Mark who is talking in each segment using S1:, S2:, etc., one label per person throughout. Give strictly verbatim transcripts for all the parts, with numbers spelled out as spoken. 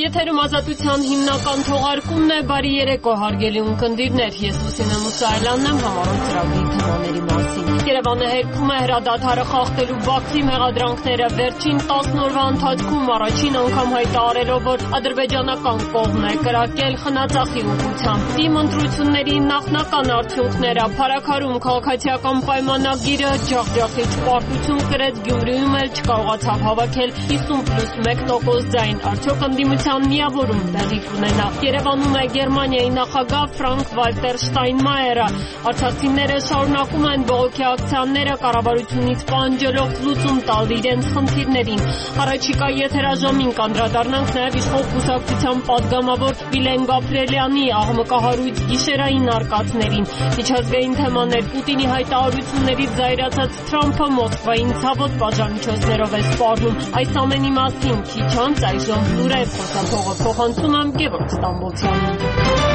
S1: Եթերում ազատության հիմնական թողարկումն է, բարի երեկո հարգելի ունկնդիրներ, ես Լուսինե Մուսայելյանն եմ, համառոտ ծրագրի թեմաների մասին։ Երևանը հերքում է հրադադարը խախտելու Բաքվի մեղադրանքները, վերջին տասն օրվա ընթացքում առաջին անգամ հայտարարելով, որ ադրբեջանական կողմն է կրակել խնածախի ուղղությամբ։ Թիմ ընտրությունների նախնական արդյունքները, Փարաքարում քաղաքացիական պայմանագիրը ջախջախիչ պարտություն կրեց, Գյումրիում էլ չկարողացավ հավաքել հիսուն պլյուս մեկ տոկոս ձայն, արդյոք ընդդիմության միավորում տեղի կունենա։ Երևանում է Գերմանիայի նախագահ Ֆրանկ Վալտեր Շտայնմայերը, արցախցիները շարունակում են բողոքի ակցիաները կառավարությունից պահանջելով լուծում տալ իրենց խնդիրներին։ Առաջիկա եթերաժամին կանդրադառնանք նաև իշխող կուսակցության падգամավոր Վիլեն Գաբրիելյանի աղմկահարույց գիշերային արկածներին։ Միջազգային թեմաներ, Պուտինի հայտարարություններից զայրացած Թրամփը Մոսկվային ցավոտ պատժամիջոցներով է սպառնում։ Այս ամենի մասին քիչ անց այժմ լուրեր խոսափողը փոխանցում եմ Գևորգ Ստամբոլցյանին։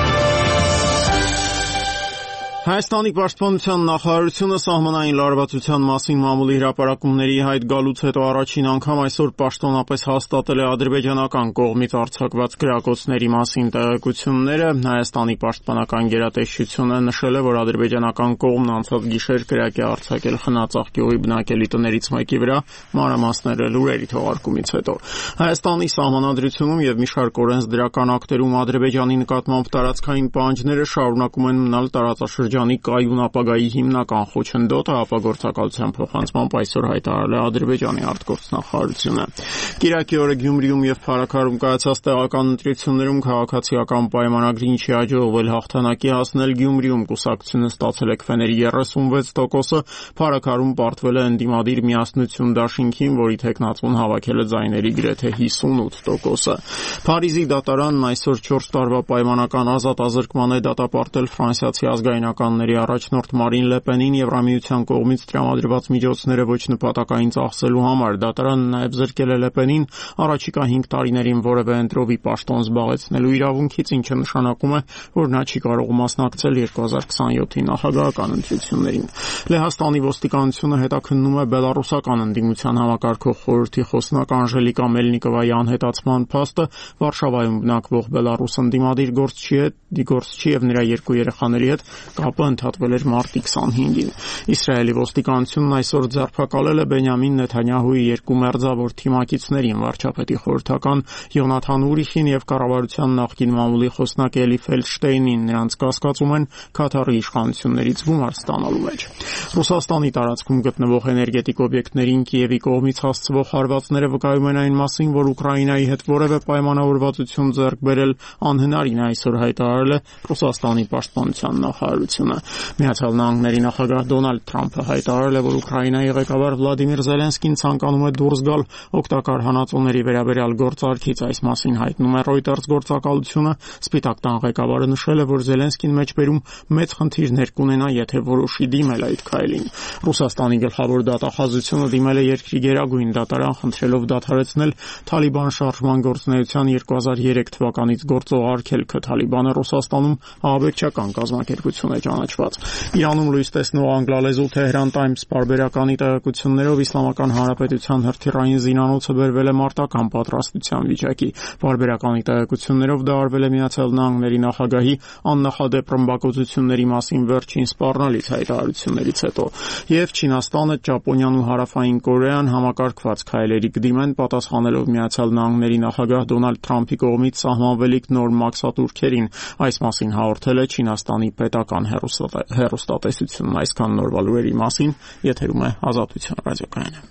S2: Հայաստանի պաշտպանության նախարարությունը սահմանային լարվածության մասին մամուլի հրապարակումների հայտ գալուց հետո առաջին անգամ այսօր պաշտոնապես հաստատել է ադրբեջանական կողմից արձակված գրակոծների մասին տեղեկությունները։ Հայաստանի պաշտպանական գերատեսչությունը նշել է, որ ադրբեջանական կողմն անցած գիշեր կրակ է արձակել Խնածախ գյուղի բնակելի տներից մեկի վրա, մանրամասները լուրերի թողարկումից հետո։ Հայաստանի սահմանադրությունում եւ մի շարք օրենսդրական ակտերում Ադրբեջանի նկատմամբ տարածքային պահանջները շարունակում են մնալ տարածաշրջանի Ադրբեջանի կայուն ապագայի հիմնական խոչընդոտը, ապագործակալության փոխանցմամբ այսօր հայտարարել է Ադրբեջանի արտգործնախարարությունը։ Կիրակի օրը Գյումրիում եւ Փարաքարում կայացած տեղական ընտրություններում քաղաքացիական պայմանագրին չի հաջողվել հաղթանակի հասնել։ Գյումրիում կուսակցությունը ստացել է քվեների երեսունվեց տոկոսը, Փարաքարում պարտվել է ընդդիմադիր միասնություն դաշինքին, որի թեկնածուն հավաքել է ձայների գրեթե հիսունութ տոկոսը։ Փարիզի դատարանն այսօր չորս տարվա պայմանական ազատազրկման է դատապարտել ֆրանսիացի ազգայնականների առաջնորդ Մարին Լե Պենին Եվրամիության կողմից տրամադրված միջոցները ոչ նպատակային ծախսելու համար։ Դատարանը նաև զրկել է Լե Պենին առաջիկա հինգ տարիներին որևէ ընտրովի պաշտոն զբաղեցնելու իրավունքից, ինչը նշանակում է, որ նա չի կարող մասնակցել երկու հազար քսաներորդ նախագահական ընտրություններին։ Լեհաստանի ոստիկանությունը հետաքննում է բելառուսական ընդդիմության համակարգող խորհրդի խոսնակ Անժելիկա Մելնիկովայի անհետացման փաստը։ Վարշավայում բնակվող բելառուս ընդդիմադիր գործչի հետ գործչի եւ նրա երկու երեխաների հետ կապը ընդհատվել էր մարտի քսանհինգին։ Իսրայելի ոստիկանությունն այսօր ձերբակալել է Բենյամին Նեթանյահուի երկու մերձավոր թիմակիցներին՝ վարչապետի խորհրդական Յոնաթան Ուրիխին եւ կառավարության նախկին մամուլի խոսնակ Էլի Ֆելդշտեյնին։ Նրանց կասկածում են Քաթարի իշխանություններից գումար ստանալու մեջ։ Ռուսաստանի տարածքում գտնվող էներգետիկ օբյեկտներին Կիևի կողմից հասցվող հարվածները վկայում են այն մասին, որ Ուկրաինայի հետ որևէ պայմանավորվածություն ձեռք բերել անհնարին է, այսօր հայտարարել է Ռուսաստանի պաշտպանության նախարարությունը։ Միացյալ Նահանգների նախագահ Դոնալդ Թրամփը հայտարարել է, որ Ուկրաինայի ղեկավար Վլադիմիր Զելենսկին ցանկանում է դուրս գալ օգտակար հանածոների վերաբերյալ գործարքից։ Այս մասին հայտնում է Reuters գործակալությունը։ Սպիտակ տան ղեկավարը նշել է, որ Զելենսկին մեջբերում մեծ խնդիրներ կունենա, եթե որոշի դիմել այդ քայլին։ Ռուսաստանի գլխավոր դատախազությունը դիմել է երկրի գերագույն դատարան, խնդրելով դադարեցնել Թալիբան շարժման գործունեության երկու հազար երեք թվականից գործող արգելքը։ Թալիբանը Ռուսաստանում ահաբեկչական կազմակերպություն է ճանաչված։ Իրանում լույս տեսնող անգլալեզու Թեհրան Times պարբերականի տեղեկություններով Իսլամական Հանրապետության հրթիռային զինանոցը բերվել է մարտական պատրաստության վիճակի։ Պարբերականի տեղեկություններով դա արվել է Միացյալ Նահանգների նախագահի աննախադեպ ռմբակոծությունների մասին վերջին սպառնալից հայտարարություններից հետո։ Եվ Չինաստանը, Ճապոնիան ու Հարավային Կորեան համակարգված քայլերի կդիմեն, պատասխանելով Միացյալ Նահանգների նախագահ Դոնալդ Թրամփի կողմից սահմանվելիք նոր մաքսատուրքերին։ Այս մասին հաղորդել է Չինաստանի պետական հեռուստատեսությունն։ Այսքան նորվա լուրերի մասին եթերում է Ազատություն ռադիոկայանը։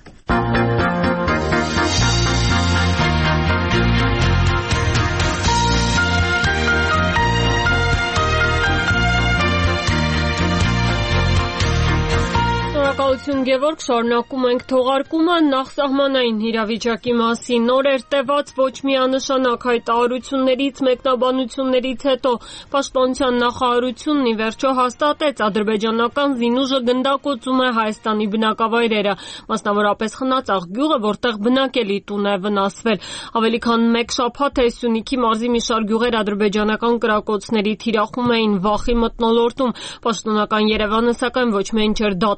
S1: Շնորհակալություն Գևորգ, շարունակում ենք թողարկումը նախսահմանային իրավիճակի մասին։ Նորեր տևած ոչ միանշանակ հայտարարություններից, մեկնաբանություններից հետո Պաշտպանության նախարարությունն ի վերջո հաստատեց ադրբեջանական զինուժը գնդակոծում է Հայաստանի բնակավայրերը, մասնավորապես Խնածախ գյուղը, որտեղ բնակելի տուն է վնասվել։ Ավելի քան մեկ շաբաթ է Սյունիքի մարզի մի շարք գյուղեր ադրբեջանական կրակոցների թիրախում էին վախի մթնոլորտում։ Պաշտոնական Երևանը սակայն ոչ միայն չէր դատապարտում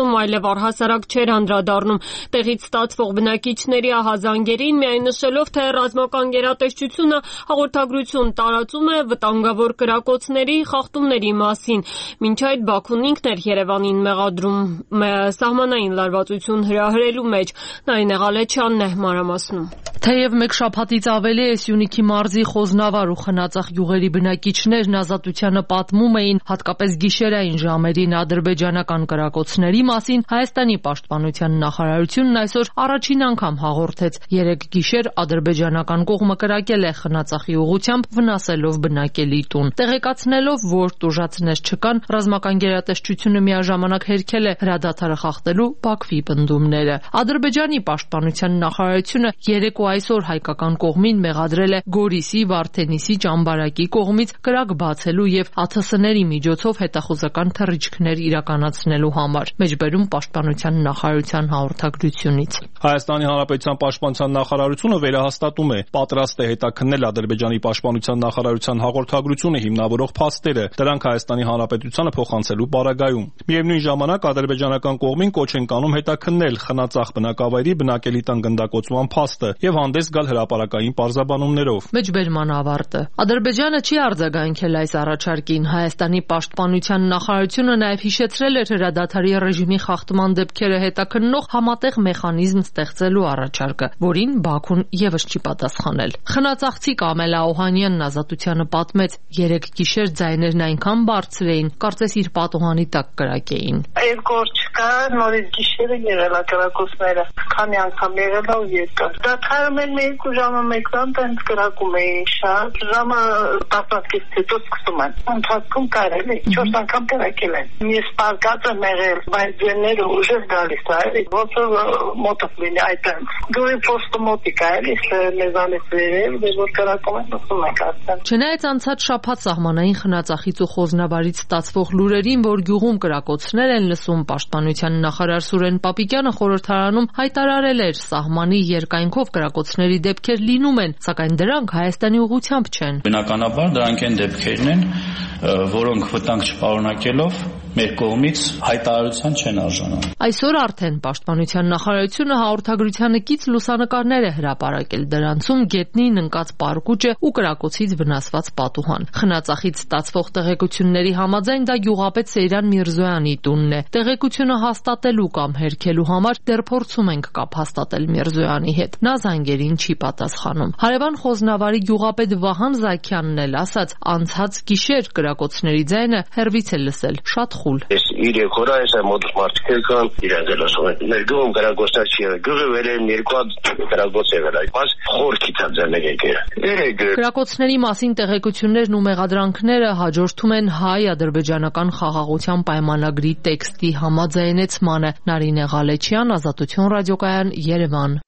S1: Հայաստանում այլև առհասարակ չէր անդրադառնում տեղից ստացվող բնակիչների ահազանգերին, միայն նշելով, թե ռազմական գերատեսչությունը հաղորդագրություն տարածում է վտանգավոր կրակոցների խախտումների մասին։ Մինչ այդ Բաքուն ինքն էր Երևանին մեղադրում սահմանային լարվածություն հրահրելու մեջ։ Նարինե Ղալեչյանն է մանրամասնում։
S3: Թեև մեկ շաբաթից ավելի է Սյունիքի մարզի Խոզնավար ու Խնածախ գյուղերի բնակիչներն Ազատությանը պատմում էին հատկապես գիշերային ժամերին ադրբեջանական կրակոցների մասին, Հայաստանի պաշտպանության նախարարությունն այսօր առաջին անգամ հաղորդեց երեկ գիշեր ադրբեջանական կողմը կրակել է Խնածախի ուղղությամբ, վնասելով բնակելի տուն։ Տեղեկացնելով, որ տուժածներ չկան, ռազմական գերատեսչությունը միաժամանակ հերքել է հրադադարը խախտելու Բաքվի պնդումները։ Ադրբեջանի պաշտպանության նախարարությունը երեկ ու այսօր հայկական կողմին մեղադրել է Գորիսի, Վարդենիսի, Ճամբարակի կողմից կրակ բացելու եւ ԱԹՍ-ների միջոցով հետախուզական թռիչքներ իրականացնելու համար։ Մեջբերում պաշտպանության նախարարության հաղորդագրությունից։
S4: Հայաստանի Հանրապետության պաշտպանության նախարարությունը վերահաստատում է, պատրաստ է հետաքննել Ադրբեջանի պաշտպանության նախարարության հաղորդագրությունը հիմնավորող փաստերը, դրանք Հայաստանի Հանրապետությանը փոխանցելու պարագայում։ Միևնույն ժամանակ ադրբեջանական կողմին կոչ են կանում հետաքննել Խնածախ բնակավայրի բնակելի տան գնդակոծման փաստը եւ հանդես գալ հրապարակային պարզաբանումներով։
S3: Մեջբերման ավարտը։ Ադրբեջանը չի արձագանքել այս առաջարկին։ Հայաստանի պաշտպանության նախարարությունը նաեւ հիշեցրել էր հրադադարի ռեժիմի խախտման դեպքերը հետաքննող համատեղ մեխանիզմ ստեղծելու առաջարկը, որին Բաքուն եւս չի պատասխանել։ Խնածախցի Կամելա Օհանյանն Ազատությանը պատմեց, երեկ գիշեր ձայներն այնքան բարձր էին, կարծես իր պատուհանի տակ կրակեին։
S5: Երկու օր չկա, նորից գիշերը եղել է կրակոցները, քանի անգամ եղել է ու երկար։ Դադարում են երկու ժամը մեկնան, տենց կրակում էին շատ, ժամը տասնից հետո սկսում են։ Ընթացքում կարել է, չորս անգամ կրակել են։ Ես պարկած եմ եղել, բայց ձենները ուժեղ գալիս է, էլի, ոնց որ մոտով լինի այդտենց։ Գյուղի պոստը մոտիկ է, էլի, մեզանից վերել, որ կրակում են, ուսում ենք արդեն։
S3: Չնայած անցած շաբաթ սահմանային Խնածախից ու Խոզնավարից ստացվող լուրերին, որ գյուղում կրակոցներ են լսում, պաշտպանության նախարար Սուրեն Պապիկյանը խորհրդարանում հայտարարել էր, սահմանի երկայնքով կրակոցների դեպքեր լինում են, սակայն դրանք Հայաստանի ուղղությամբ չեն։
S6: Բնականաբար դրանք այն դեպքերն են, որոնք վտանգ չպարունակելով մեր կողմից հայտարարության չեն արժանանում։
S3: Այսօր արդեն պաշտպանության նախարարությունը հաղորդագրությանը կից լուսանկարներ է հրապարակել, դրանցում գետնին ընկած պարկուճը ու կրակոցից վնասված պատուհան։ Խնածախից ստացվող տեղեկությունների համաձայն դա գյուղապետ Սեյրան Միրզոյանի տունն է։ Տեղեկությունը հաստատելու կամ հերքելու համար դեռ փորձում ենք կապ հաստատել Միրզոյանի հետ։ Նա զանգերին չի պատասխանում։ Հարևան Խոզնավարի գյուղապետ Վահան Զաքյանն էլ ասաց, անցած գիշեր կրակոցների ձայնը հեռվից է լսել, շատ խուլ։
S7: Ես իր քորա ես մոտս մարդիկ կան, իրենք էլ ասում են, մեր գյուղում կրակոցներ չի եղել, գյուղը վերել երկու կրակոց եղել, բայց խորքից է ձայներ եկել։
S3: Կրակոցների մասին տեղեկություններն ու մեղադրանքները հաջորդում են հայ-ադրբեջանական խաղաղության պայմանագրի տեքստի համաձայնեցմանը։ Նարինե Ղալեչյան, Ազատություն ռադիոկայան, Երևան։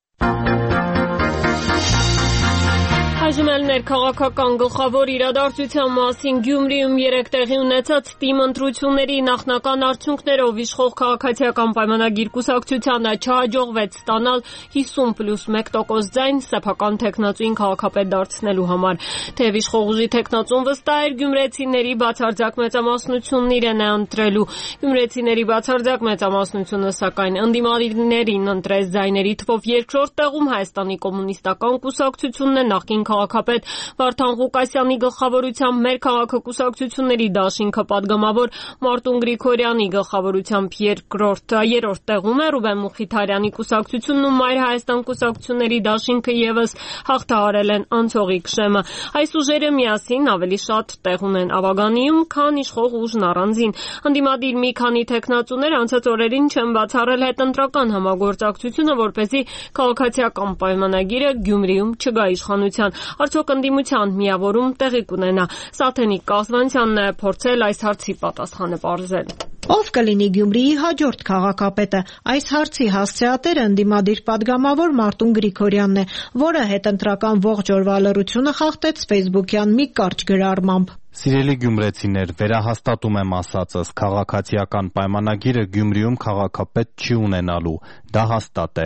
S1: Այժմ էլ ներքաղաքական գլխավոր իրադարձության մասին Գյումրիում երեկ տեղի ունեցած ՏԻՄ ընտրությունների նախնական արդյունքներով իշխող քաղաքացիական պայմանագիր կուսակցությանը չհաջողվեց ստանալ հիսուն պլյուս մեկ տոկոս ձայն սեփական թեկնածուին քաղաքապետ դարձնելու համար։ Թեև իշխող ուժի թեկնածուն վստահ էր, գյումրեցիների բացարձակ մեծամասնությունն իրեն է ընտրելու։ Գյումրեցիների բացարձակ մեծամասնությունը սակայն ընդդիմադիրներին ընտրեց ձայների թվով երկրորդ տեղում Հայաստանի կոմունիստական կուսակցությունն է, նախկին քաղաքապետ Վարդան Ղուկասյանի գլխավորությամբ մեր քաղաքակուսակցությունների դաշինքը պատգամավոր Մարտուն Գրիգորյանի գլխավորությամբ երկրորդ երրորդ տեղում է, Ռուբեն Մուխիթարյանի կուսակցությունն ու Մայր Հայաստան կուսակցությունների դաշինքը եւս հաղթահարել են անցողիկ շեմը։ Այս ուժերը միասին ավելի շատ տեղ ունեն Ավագանիում, քան իշխող ուժն առանձին։ Ընդդիմադիր մի քանի թեկնածուներ անցած օրերին չեն բացառել հետընտրական համագործակցությունը, որպեսզի քաղաքացիական պայմանագիրը Գյումրիում չգա իշխանության։ Արդյոք ընդդիմության միավորում տեղի կունենա։ Սաթենիկ Կազվանցյանն է փորձել այս հարցի պատասխանը պարզել։
S8: Ով կլինի Գյումրիի հաջորդ քաղաքապետը։ Այս հարցի հասցեատերը ընդդիմադիր պատգամավոր Մարտուն Գրիգորյանն է, որը հետընտրական ողջ օրվա լռությունը խախտեց Facebook-յան մի կարճ գրառմամբ։
S9: Սիրելի գյումրեցիներ, վերահաստատում եմ ասածս, քաղաքացիական պայմանագիրը Գյումրիում քաղաքապետ չի ունենալու, դա հաստատ է։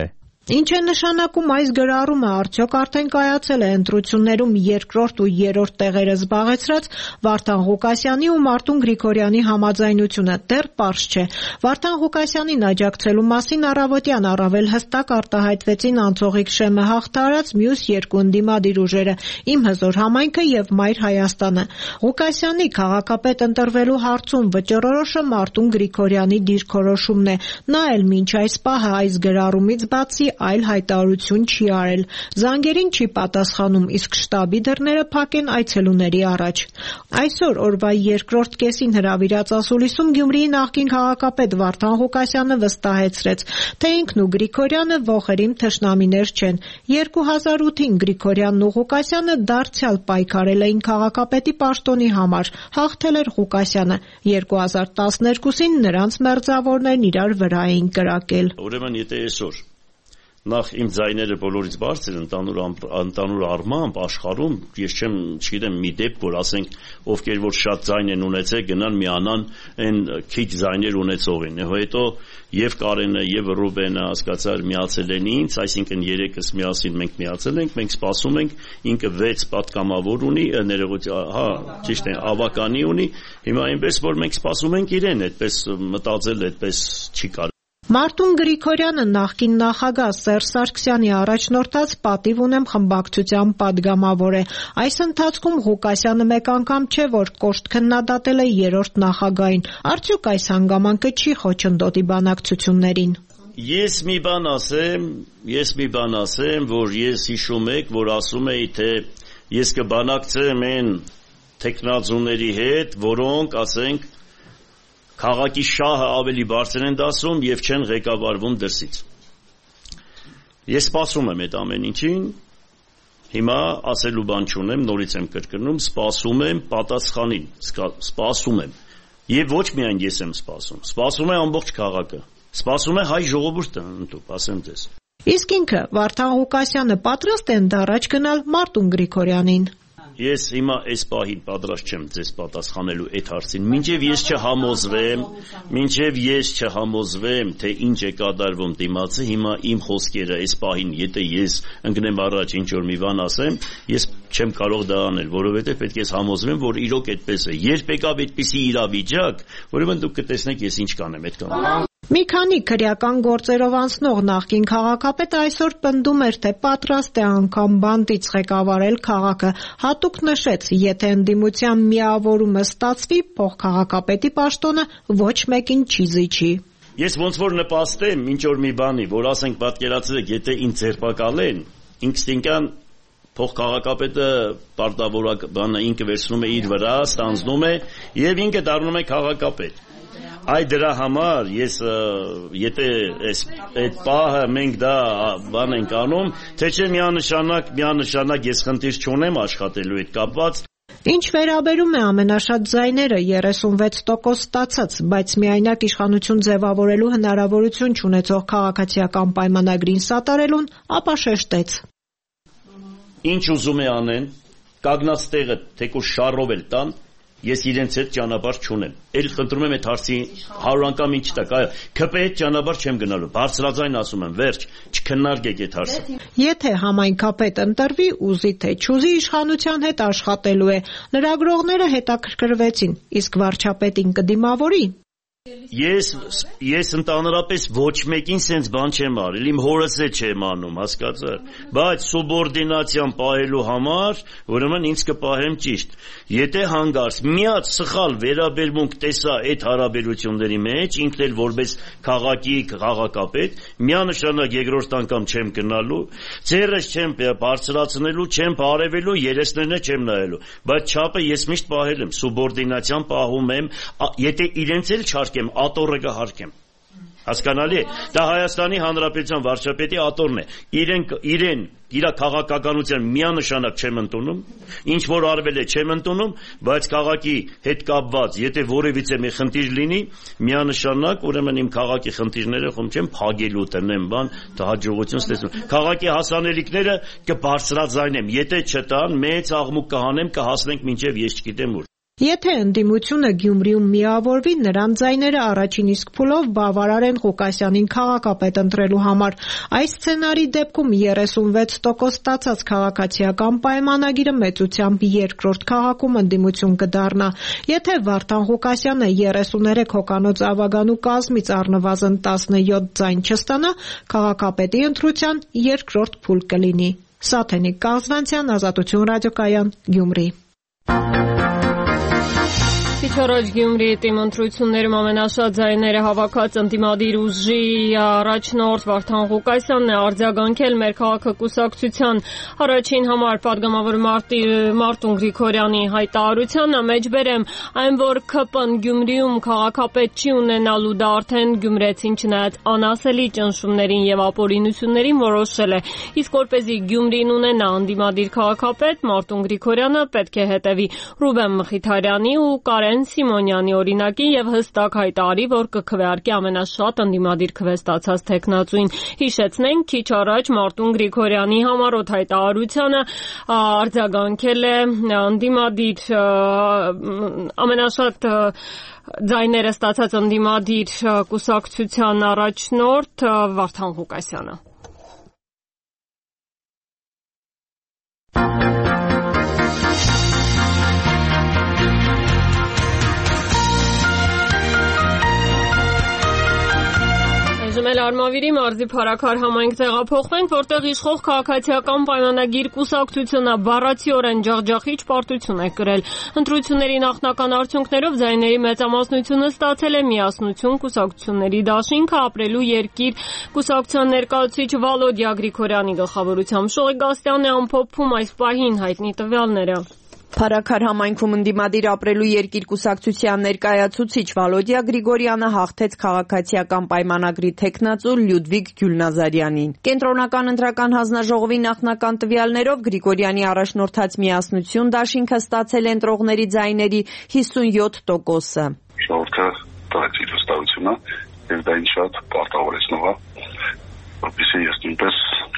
S8: Ինչ է նշանակում այս գրառումը, արդյոք արդեն կայացել է ընտրություններում երկրորդ ու երրորդ տեղերը զբաղեցրած Վարդան Ղուկասյանի ու Մարտուն Գրիգորյանի համաձայնությունը, դեռ պարզ չէ։ Վարդան Ղուկասյանին աջակցելու մասին առավոտյան առավել հստակ արտահայտվեցին Անցողիկ Շեմը հաղթարած մյուս երկու ընդդիմադիր ուժերը՝ Իմ հզոր համայնքը և Մայր Հայաստանը։ Ղուկասյանի քաղաքապետ ընտրվելու հարցում վճռորոշը Մարտուն Գրիգորյանի դիրքորոշումն է։ Նա էլ մինչ այս պահը այս գրառումից բացի այլ հայտարարություն չի արել։ Զանգերին չի պատասխանում, իսկ շտաբի դռները փակ են այցելուների առաջ։ Այսօր օրվա երկրորդ կեսին հրավիրած ասուլիսում Գյումրիի նախկին քաղաքապետ Վարդան Ղուկասյանը վստահեցրեց, թե ինքն ու Գրիգորյանը ողերիմ թշնամիներ չեն։ երկու հազար ութին Գրիգորյանն ու Ղուկասյանը դարձյալ պայքարել էին քաղաքապետի պաշտոնի համար, հաղթել էր Ղուկասյանը։ երկու հազար տասներկուսին նրանց մերձավորներն իրար վրա էին կրակել։
S10: Ուրեմն եթե այսօր նախ իմ ձայները բոլորից բարձր ընդանուր ընդանուր առմամբ աշխարհում ես չեմ չգիտեմ մի դեպք որ ասենք ովքեր որ շատ ձայն են ունեցել գնան միանան այն քիչ ձայներ ունեցողին հետո եւ Կարենը եւ Ռուբենը հասկացար միացել են ինձ այսինքն երեքս միասին մենք միացել ենք մենք սպասում ենք ինքը վեց պատգամավոր ունի ներողություն հա ճիշտ է ավականի ունի հիմա այնպես որ մենք սպասում ենք իրեն այդպես մտածել այդպես չի կարող
S8: Մարտուն Գրիգորյանը նախկին նախագահ Սերժ Սարգսյանի առաջնորդած պատիվ ունեմ խմբակցության падգամավոր է։ Այս ընթացքում Ղուկասյանը մեկ անգամ չէ որ կոշտ քննադատել է երրորդ նախագահին։ Արդյոք այս հանգամանքը չի խոչընդոտի բանակցություններին։
S10: Ես մի բան ասեմ, ես մի բան ասեմ, որ ես հիշում եք, որ ասում էի թե ես կբանակցեմ այն տեխնազուների հետ, որոնք ասենք քաղաքի շահը ավելի բարձր են դասում եւ չեն ղեկավարվում դրսից։ Ես սպասում եմ այդ ամեն ինչին, հիմա ասելու բան չունեմ, նորից եմ կրկնում, սպասում եմ պատասխանին, սպասում եմ։ Եվ ոչ միայն ես եմ սպասում, սպասում է ամբողջ քաղաքը, սպասում է հայ ժողովուրդը, ընդհանուր ասեմ ձեզ։
S8: Իսկ ինքը Վարդան Ղուկասյանը պատրաստ է ընդառաջ գնալ Մարտուն Գրիգորյանին։
S10: Ես հիմա այս պահին պատրաստ չեմ ձեզ պատասխանելու այդ հարցին, մինչև ես չհամոզվեմ, մինչև ես չհամոզվեմ, թե ինչ է կատարվում դիմացը, հիմա իմ խոսքերը այս պահին, եթե ես ընկնեմ առաջ ինչ որ մի բան ասեմ, ես չեմ կարող դա անել, որովհետև պետք է համոզվեմ, որ իրոք այդպես է։ Երբ եկավ այդպիսի իրավիճակ, ուրեմն դուք կտեսնեք ես ինչ կանեմ այդքան։
S8: Մի քանի քրեական գործերով անցնող նախկին քաղաքապետը այսօր պնդում էր, թե պատրաստ է անգամ բանտից ղեկավարել քաղաքը։ Հատուկ նշեց, եթե ընդդիմության միավորումը ստացվի, փոխքաղաքապետի պաշտոնը ոչ մեկին չի զիջի։
S10: Ես ոնց որ նպաստեմ ինչ որ մի բանի, որ ասենք պատկերացրեք, եթե ինձ ձերբակալեն, ինստինկտան փոխքաղաքապետը պարտավորակ բանը ինքը վերցնում է իր վրա, ստանձնում է եւ ինքը դառնում է քաղաքապետ։ Այդ դրա համար ես եթե այս այդ պահը մենք դա բան ենք անում, թե չէ միանշանակ միանշանակ ես խնդիր չունեմ աշխատելու հետ կապված։
S8: Ինչ վերաբերում է ամենաշատ ձայները երեսունվեց տոկոս ստացած, բայց միայնակ իշխանություն ձևավորելու հնարավորություն չունեցող քաղաքացիական պայմանագրին սատարելուն, ապա շեշտեց.
S10: Ինչ ուզում է անեն, կանգնած տեղը թեկուզ շարով էլ տան, ես իրենց հետ ճանապարհ չունեմ։ Էլ խնդրում եմ այդ հարցի հարյուր անգամ ինչ տակ, այո, ՔՊ հետ ճանապարհ չեմ գնալու։ Բարձրաձայն ասում եմ, վերջ, չքննարկեք այդ հարցը։
S8: Եթե համայնքապետ ընտրվի, ուզի թե չուզի իշխանության հետ աշխատելու է։ Լրագրողները հետաքրքրվեցին, իսկ վարչապետին կդիմավորի։
S10: Ես ես ընդհանրապես ոչ մեկին sense բան չեմ արել, իմ հորս է չեմ անում, հասկացա՞ր, բայց սուբորդինացիան պահելու համար, ուրեմն ինձ կպահեմ ճիշտ։ Եթե հանգարց միած սխալ վերաբերմունք տեսա այդ հարաբերությունների մեջ, ինքն էլ որպես քաղաքի քաղաքապետ, միանշանակ երկրորդ անգամ չեմ գնալու, ձեռս չեմ բարձրացնելու, չեմ բարևելու, երեսներն չեմ նայելու, բայց չափը ես միշտ պահել եմ, սուբորդինացիան պահում եմ, եթե իրենց էլ չար ատորը կհարկեմ։ Հասկանալի է, դա Հայաստանի Հանրապետության վարչապետի ատորն է։ Իրեն իրեն իր քաղաքականության միանշանակ չեմ ընդունում, ինչ որ արվել է չեմ ընդունում, բայց քաղաքի հետ կապված, եթե որևիցե մի խնդիր լինի, միանշանակ ուրեմն իմ քաղաքի խնդիրները խոմ չեմ փագելու տնեմ բան, դա հաջողություն ստեցնում։ Քաղաքի հասանելիքները կբարձրաձայնեմ, եթե չտան, մեծ աղմուկ կհանեմ, կհասնենք մինչև ես չգիտեմ ուր։
S8: Եթե ընդդիմությունը Գյումրիում միավորվի, նրան ձայները առաջին իսկ փուլով բավարար են Ղուկասյանին քաղաքապետ ընտրելու համար։ Այս սցենարի դեպքում երեսունվեց տոկոս ստացած քաղաքացիական պայմանագիրը մեծությամբ երկրորդ քաղաքում ընդդիմություն կդառնա։ Եթե Վարդան Ղուկասյանը երեսուներեք հոգանոց ավագանու կազմից առնվազն տասնյոթ ձայն չստանա, քաղաքապետի ընտրության երկրորդ փուլ կլինի։ Սաթենիկ Կազվանցյան, Ազատություն ռադիոկայան, Գյումրի։
S1: Քիչ առաջ Գյումրիի թիմ ընտրություններում ամենաշատ ձայները հավաքած ընդդիմադիր ուժի առաջնորդ Վարդան Ղուկասյանն է արձագանքել մեր քաղաքը կուսակցության առաջին համար падգամավոր Մարտուն Գրիգորյանի հայտարարությանը, մեջբերեմ այն, որ ՔՊ-ն Գյումրիում քաղաքապետ չի ունենալու, դա արդեն գյումրեցին չնայած անասելի ճնշումներին եւ ապօրինություններին որոշել է, իսկ որպեսզի Գյումրին ունենա ընդդիմադիր քաղաքապետ, Մարտուն Գրիգորյանը պետք է հետևի Ռուբեն Մխիթարյանի ու Կարեն Սիմոնյանի օրինակին եւ հստակ հայտարարի, որ կքվեարկի ամենաշատ ընդդիմադիր քվե ստացած տեխնացուին։ Հիշեցնենք, քիչ առաջ Մարտուն Գրիգորյանի համառոտ հայտարարությանը արձագանքել է ընդդիմադիր ամենաշատ ձայները ստացած ընդդիմադիր կուսակցության առաջնորդ Վարդան Ղուկասյանը։ Այժմ Արմավիրի մարզի Փարաքար համայնք տեղափոխվենք, որտեղ իշխող քաղաքացիական պայմանագիր կուսակցությունը բառացիորեն ջախջախիչ պարտություն է կրել։ Ընտրությունների նախնական արդյունքներով ձայների մեծամասնությունը ստացել է Միասնություն կուսակցությունների դաշինքը ապրելու երկիր կուսակցության ներկայացուցիչ Վալոդիա Գրիգորյանի գլխավորությամբ։ Շողի Գաստյանը ամփոփում այս պահին հայտնի տվյալները։
S11: Փարաքար համայնքում ընդդիմադիր ապրելու երկիր կուսակցության ներկայացուցիչ Վալոդիա Գրիգորյանը հաղթեց քաղաքացիական պայմանագրի թեկնածու Լյուդվիգ Գյուլնազարյանին։ Կենտրոնական ընտրական հանձնաժողովի նախնական տվյալներով Գրիգորյանի առաջնորդած Միասնություն դաշինքը ստացել է ընտրողների ձայների հիսունյոթ տոկոսը։
S12: Ժողովուրդը տվեց իր վստահությունը եւ դա ինձ շատ պարտավորեցնող է, որպեսզի ես նույնպես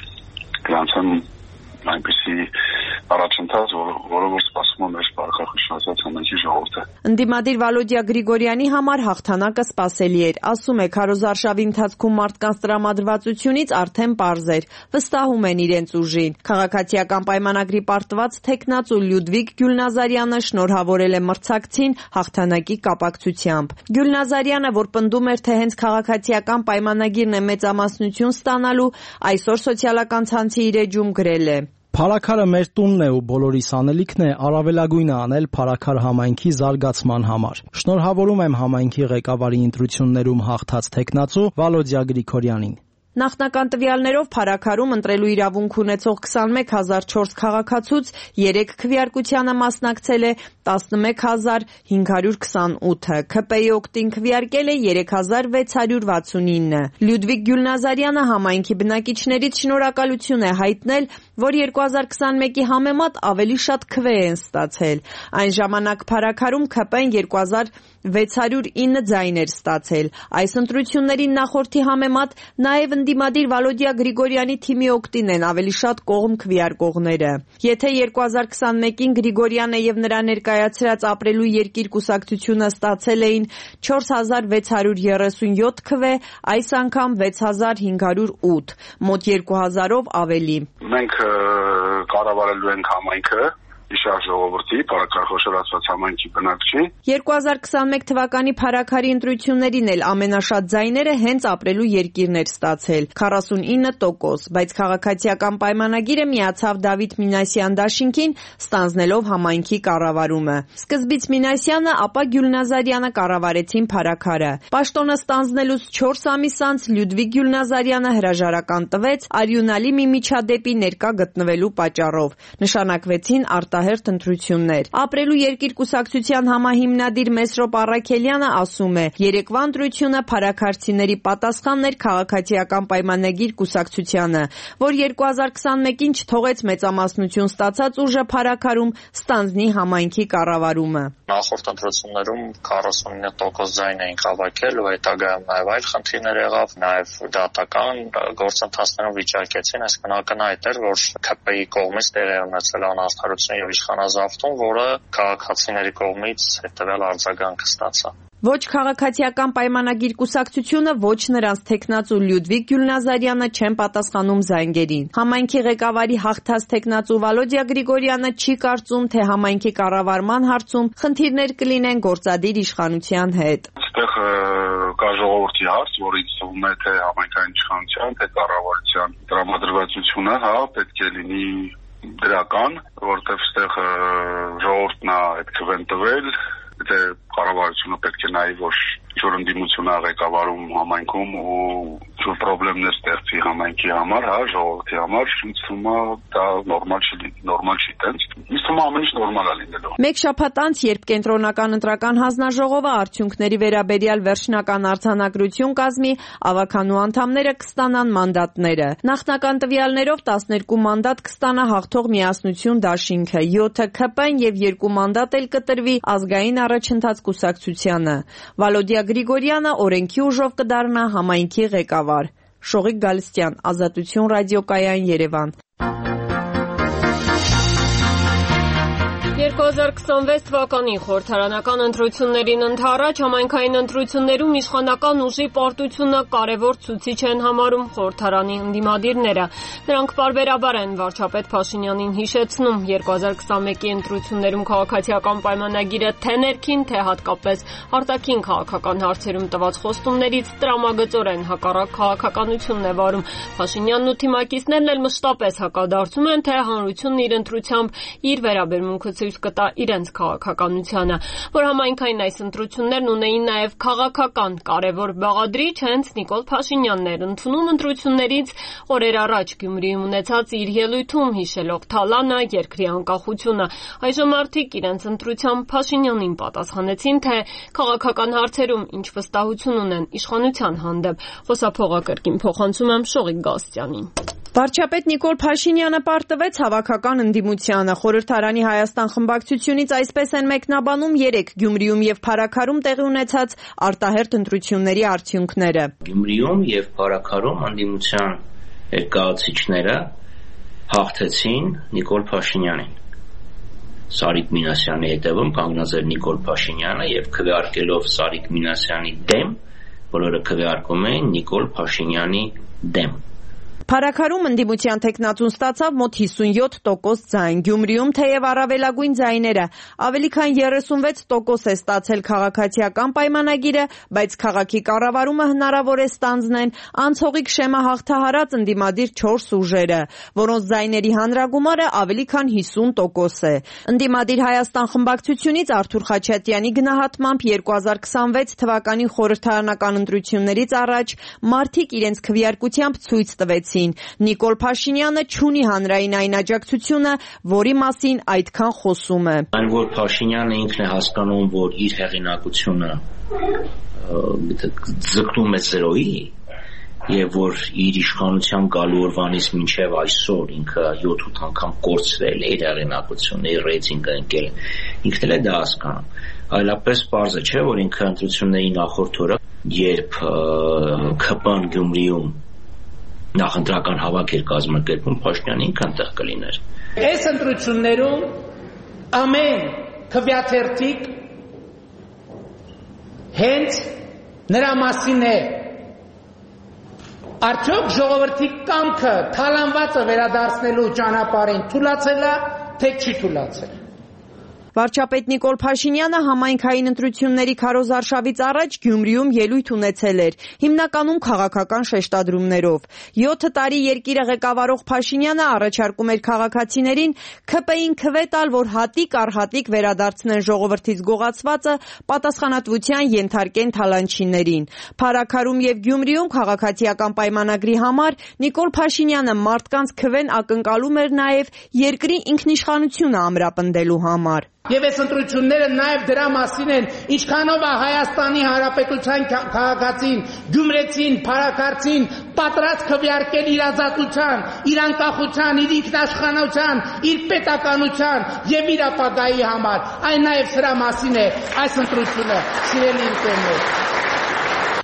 S12: գրանցեմ այնպիսի առաջընթաց, որը որ սպասում է մեր բարեխոսած համայնքի ժողովուրդը։
S11: Ընդդիմադիր Վալոդիա Գրիգորյանի համար հաղթանակը սպասելի էր, ասում է, քարոզարշավի ընթացքում մարդկանց տրամադրվածությունից արդեն պարզ էր, վստահում են իրենց ուժին։ Քաղաքացիական պայմանագրի պարտված թեկնածու Լյուդվիգ Գյուլնազարյանը շնորհավորել է մրցակցին հաղթանակի կապակցությամբ։ Գյուլնազարյանը, որ պնդում էր, թե հենց քաղաքացիական պայմանագիրն է մեծամասնություն ստանալու, այսօր սոցիալական ցանցի իր էջում գրել է.
S13: Փարաքարը մեր տունն է ու բոլորիս անելիքն է առավելագույնը անել Փարաքար համայնքի զարգացման համար։ Շնորհավորում եմ համայնքի ղեկավարի ընտրություններում հաղթած տեխնացու Վալոդիա Գրիգորյանին։
S11: Նախնական տվյալներով Փարաքարում ընտրելու իրավունք ունեցող քսանմեկ հազար չորս քաղաքացուց երեք քվեարկությանը մասնակցել է տասնմեկ հազար հինգ հարյուր քսանութը, ՔՊ-ի օգտին քվեարկել է երեք հազար վեց հարյուր վաթսունինը։ Լյուդվիգ Գյուլնազարյանը համայնքի բնակիչներից շնորհակալություն է հայտնել, որ երկու հազար քսանմեկի համեմատ ավելի շատ քվե են ստացել։ Այն ժամանակ Փարաքարում ՔՊ-ն երկու հազար վեց հարյուր ինը ձայն էր ստացել։ Այս ընտրությունների նախորդի համեմատ նաև ընդդիմադիր Վալոդիա Գրիգորյանի թիմի օգտին են ավելի շատ կողմ քվեարկողները։ Եթե երկու հազար քսանմեկին Գրիգորյանը եւ նրա ներկայացրած ապրելու երկիր կուսակցությունը ստացել էին չորս հազար վեց հարյուր երեսունյոթ քվե, այս անգամ վեց հազար հինգ հարյուր ութ, մոտ երկու հազարով ավելի։
S12: Մենք կառավարելու ենք համայնքը Իշար ժողովրդի, Փարաքար խոշորացված համայնքի բնակչի։
S11: երկու հազար քսանմեկ թվականի Փարաքարի ընտրություններին էլ ամենաշատ ձայները հենց ապրելու երկիրն էր ստացել՝ քառասունինը տոկոս, բայց քաղաքացիական պայմանագիրը միացավ Դավիթ Մինասյան դաշինքին, ստանձնելով համայնքի կառավարումը։ Սկզբից Մինասյանը, ապա Գյուլնազարյանը կառավարեցին Փարաքարը։ Պաշտոնը ստանձնելուց չորս ամիս անց Լյուդվիգ Գյուլնազարյանը հրաժարական տվեց արյունալի մի միջադեպի ներկա գտնվելու պատճառով։ Նշանակվեցին արտահերթ ընտրություններ։ Ապրելու երկիր կուսակցության համահիմնադիր Մեսրոպ Առաքելյանը ասում է. երեկվա ընտրությունը փարաքարցիների պատասխանն էր քաղաքացիական պայմանագիր կուսակցությանը, որ երկու հազար քսանմեկին չթողեց մեծամասնություն ստացած ուժը Փարաքարում ստանձնի համայնքի կառավարումը։
S14: Նախորդ ընտրություններում քառասունինը տոկոս ձայն էին հավաքել ու հետագայում նաև այլ խնդիրներ եղավ, նաև դատական գործընթացներով վիճակեցին, այսինքն ակնհայտ էր, որ ՔՊ-ի կողմից տեղի ունեցել անարդարություն եւ իշխանազավթում, որը քաղաքացիների կողմից հետեւյալ արձագանքը ստացա։
S11: Ոչ քաղաքացիական պայմանագիր կուսակցությունը, ոչ նրանց թեկնածու Լյուդվիգ Գյուլնազարյանը չեն պատասխանում զանգերին։ Համայնքի ղեկավարի հաղթած թեկնածու Վալոդիա Գրիգորյանը չի կարծում, թե համայնքի կառավարման հարցում խնդիրներ կլինեն գործադիր իշխանության հետ։
S12: Այստեղ կա ժողովրդի հարց, որը ինձ թվում է թե համայնքային իշխանության, թե կառավարության տրամադրվածությունը, հա, պետք է լինի դրական, որտեղ այստեղ ժողովուրդն է այդ քվեն տվել, թե կառավարությունը պետք է նայի, որ ինչ-որ ընդդիմություն է ղեկավարում համայնքում ու ինչ-որ պրոբլեմներ ստեղծի համայնքի համար, հա, ժողովրդի համար, ինձ թվում է դա նորմալ չի, նորմալ չի տենց։ Ինձ թվում է ամեն ինչ նորմալ է լինելու։
S11: Մեկ շաբաթ անց, երբ կենտրոնական ընտրական հանձնաժողովը արդյունքների վերաբերյալ վերջնական արձանագրություն կազմի, ավականու անդամները կստանան մանդատները։ Նախնական տվյալներով տասներկու մանդատ կստանա հաղթող Միասնություն դաշինքը, յոթը ՔՊ-ն եւ երկու մանդատ էլ կտրվի Ազգային առաջընթաց կուսակցությանը։ Վալոդիա Գրիգորյանը օրենքի ուժով կդառնա համայնքի ղեկավար։ Շողիկ Գալստյան, Ազատություն ռադիոկայան, Երևան։
S1: երկու հազար քսանվեց թվականի խորհրդարանական ընտրություններին ընդառաջ համայնքային ընտրություններում իշխանական ուժի պարտությունը կարևոր ցուցիչ են համարում խորհրդարանի ընդդիմադիրները։ Նրանք պարբերաբար են վարչապետ Փաշինյանին հիշեցնում երկու հազար քսանմեկի ընտրություններում քաղաքացիական պայմանագիրը թե ներքին, թե հատկապես արտաքին քաղաքական հարցերում տված խոստումներից տրամագծորեն հակառակ քաղաքականությունն է վարում։ Փաշինյանն ու թիմակիցներն էլ մշտապես հակադարձում են, թե հանրությունն իր ընտրությամբ իր վերաբերմունքը ցույց կտա իրենց քաղաքականությանը, որ համայնքային այս ընտրություններն ունեին նաև քաղաքական կարևոր բաղադրիչ, հենց Նիկոլ Փաշինյանն էր ընդունում ընտրություններից օրեր առաջ Գյումրիում ունեցած իր ելույթում հիշելով Թալանը, երկրի անկախությունը։ Այժմ արդիկ իրենց ընտրությամբ Փաշինյանին պատասխանեցին, թե քաղաքական հարցերում ինչ վստահություն ունեն իշխանության հանդեպ։ Խոսափողը կրկին փոխանցում եմ Շողիկ Գալստյանին։
S11: Վարչապետ Նիկոլ Փաշինյանը պարտվեց հավաքական ընդդիմությանը։ Խորհրդարանի Հայաստան խմբակցությունից այսպես են մեկնաբանում երեք Գյումրիում եւ Փարաքարում տեղի ունեցած արտահերթ ընտրությունների արդյունքները։
S15: Գյումրիում եւ Փարաքարում ընդդիմության ներկայացուցիչները հաղթեցին Նիկոլ Փաշինյանին։ Սարիկ Մինասյանի հետևում կանգնած էր Նիկոլ Փաշինյանը եւ քվեարկելով Սարիկ Մինասյանի դեմ, բոլորը քվեարկում էին Նիկոլ Փաշինյանի դեմ։
S11: Փարաքարում ընդդիմության թեկնածուն ստացավ մոտ հիսունյոթ տոկոս ձայն։ Գյումրիում թեև առավելագույն ձայները ավելի քան երեսունվեց տոկոս է ստացել քաղաքացիական պայմանագիրը, բայց քաղաքի կառավարումը հնարավոր է ստանձնեն անցողիկ շեմա հաղթահարած ընդդիմադիր չորս ուժերը, որոնց ձայների հանրագումարը ավելի քան հիսուն տոկոս է։ Ընդդիմադիր Հայաստան խմբակցությունից Արթուր Խաչատյանի գնահատմամբ երկու հազար քսանվեց թվականի խորհրդարանական ընտրություններից առաջ մարդիկ իրենց քվեարկությամբ ցույց տվեցին Նիկոլ Փաշինյանը չունի հանրային այն աջակցությունը, որի մասին այդքան խոսում է։
S15: Այն որ Փաշինյանը ինքն է հասկանում, որ իր հեղինակությունը ձգտում է զրոյի եւ որ իր իշխանության գալու օրվանից մինչեւ այսօր ինքը յոթ-ութ անգամ կորցրել է իր հեղինակությունը, իր ռեյտինգը ընկել, ինքն էլ է դա հասկանում։ Այլապես պարզ է, չէ, որ ինքը ընտրությունների նախորդ օրը, երբ ՔՊ-ն Գյումրիում նախընտրական հավաք էր կազմակերպում, Փաշինյանը ինքն տեղ կլիներ։
S16: Այս ընտրություններում ամեն քվեաթերթիկ հենց նրա մասին է։ Արդյոք ժողովրդի կամքը թալանվածը վերադարձնելու ճանապարհին թույլատրել է, թե չի թույլատրել։
S11: Վարչապետ Նիկոլ Փաշինյանը համայնքային ընտրությունների քարոզարշավից առաջ Գյումրիում ելույթ ունեցել էր, հիմնականում քաղաքական շեշտադրումներով։ յոթ տարի երկիրը ղեկավարող Փաշինյանը առաջարկում էր քաղաքացիներին ՔՊ-ին քվե տալ, որ հատիկ առ հատիկ վերադարձնեն ժողովրդից գողացվածը, պատասխանատվության ենթարկեն թալանչիներին։ Փարաքարում եւ Գյումրիում քաղաքացիական պայմանագրի համար Նիկոլ Փաշինյանը մարդկանց քվեն ակնկալում էր նաեւ երկրի ինքնիշխանությունը ամրապնդելու համար։
S16: Եվ այս ընտրությունները նաև դրա մասին են, ինչքանով է Հայաստանի Հանրապետության քաղաքացին, գյումրեցին, փարաքարցին պատրաստ քվեարկել իր ազատության, իր անկախության, իր ինքնաշխանության, իր պետականության եւ իր ապագայի համար։ Այն նաև սրա մասին է այս ընտրությունը, սիրելի ընկերներ։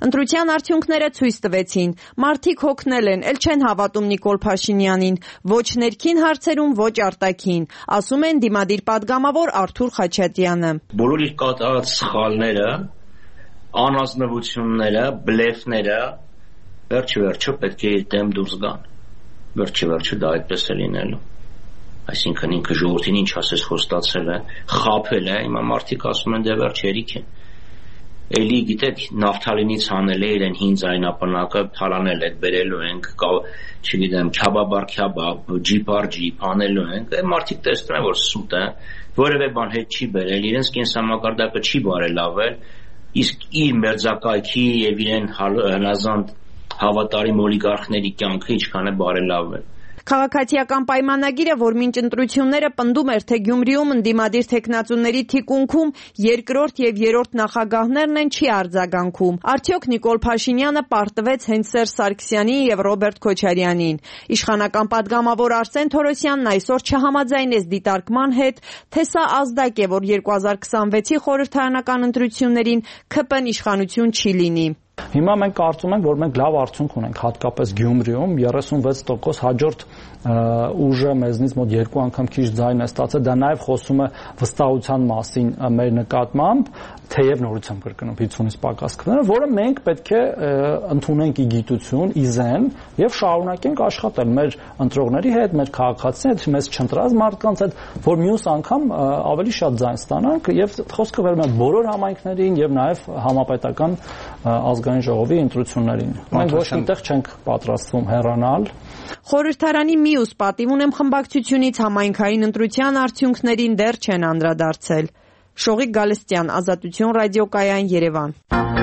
S11: Ընտրության արդյունքները ցույց տվեցին. մարդիկ հոգնել են, ել չեն հավատում Նիկոլ Փաշինյանին, ոչ ներքին հարցերում, ոչ արտաքին, ասում են դիմադիր պատգամավոր Արթուր Խաչատրյանը։
S15: Բոլոր իր կատարած սխալները, անազնվությունները, բլեֆները վերջ-վերջը պետք է իր դեմ դուրս գան։ Վերջ-վերջը դա այդպես է լինելու։ Այսինքն ինքը ժողովրդին ինչ ասես խոստացել է, խաբել է, հիմա մարդիկ ասում են դե վերջ հերիք է։ Էլի գիտեք, նավթալինից հանել է իրեն հին ձայնապնակը, թալանել է, բերելու ենք, չգիտեմ, քյաբաբար քյաբաբ, ջիպար ջիպ անելու ենք, մարդիկ տեսնում են, որ սուտ է, որևէ բան հետ չի բերել, իրենց կենսամակարդակը չի բարելավել, իսկ իր մերձակայքի եւ իրեն հնազանդ հավատարիմ օլիգարխների կյանքը ինչքան է բարելավել։
S11: Քաղաքացիական պայմանագիրը, որ մինչ ընտրությունները պնդում էր, թե Գյումրիում ընդդիմադիր թեկնածուների թիկունքում երկրորդ եւ երրորդ նախագահներն են, չի արձագանքում։ Արդյոք Նիկոլ Փաշինյանը պարտվեց հենց Սերժ Սարգսյանին եւ Ռոբերտ Քոչարյանին։ Իշխանական պատգամավոր Արսեն Թորոսյանն այսօր չհամաձայնեց դիտարկման հետ, թե սա ազդակ է, որ երկու հազար քսանվեցի խորհրդարանական ընտրություններին ՔՊ-ն իշխանություն չի լինի։
S13: Հիմա մենք կարծում ենք, որ մենք լավ արդյունք ունենք, հատկապես Գյումրիում երեսունվեց տոկոս հաջորդ ուժը մեզնից մոտ երկու անգամ քիչ ձայն է ստացել, դա նաև խոսում է վստահության մասին մեր նկատմամբ, թեև նորից եմ կրկնում հինգից պակաս քվեները, որը մենք պետք է ընդունենք ի գիտություն, ի զեն եւ շարունակենք աշխատել մեր ընտրողների հետ, մեր քաղաքացիների հետ, մեզ չընտրած մարդկանց հետ, որ մյուս անգամ ավելի շատ ձայն ստանանք եւ խոսքը վերում է բոլոր համայնքներին եւ նաեւ համապետական ազգային ժողովի ընտրություններին։ Մենք ոչ միտեղ չենք պատրաստվում հեռանալ։
S11: Խորհրդարանի մյուս պատիվ ունեմ խմբակցությունից համայնքային ընտրության արդյունքներին դեռ չեն անդրադարձել։ Շողիկ Գալստյան, Ազատություն ռադիոկայան, Երևան։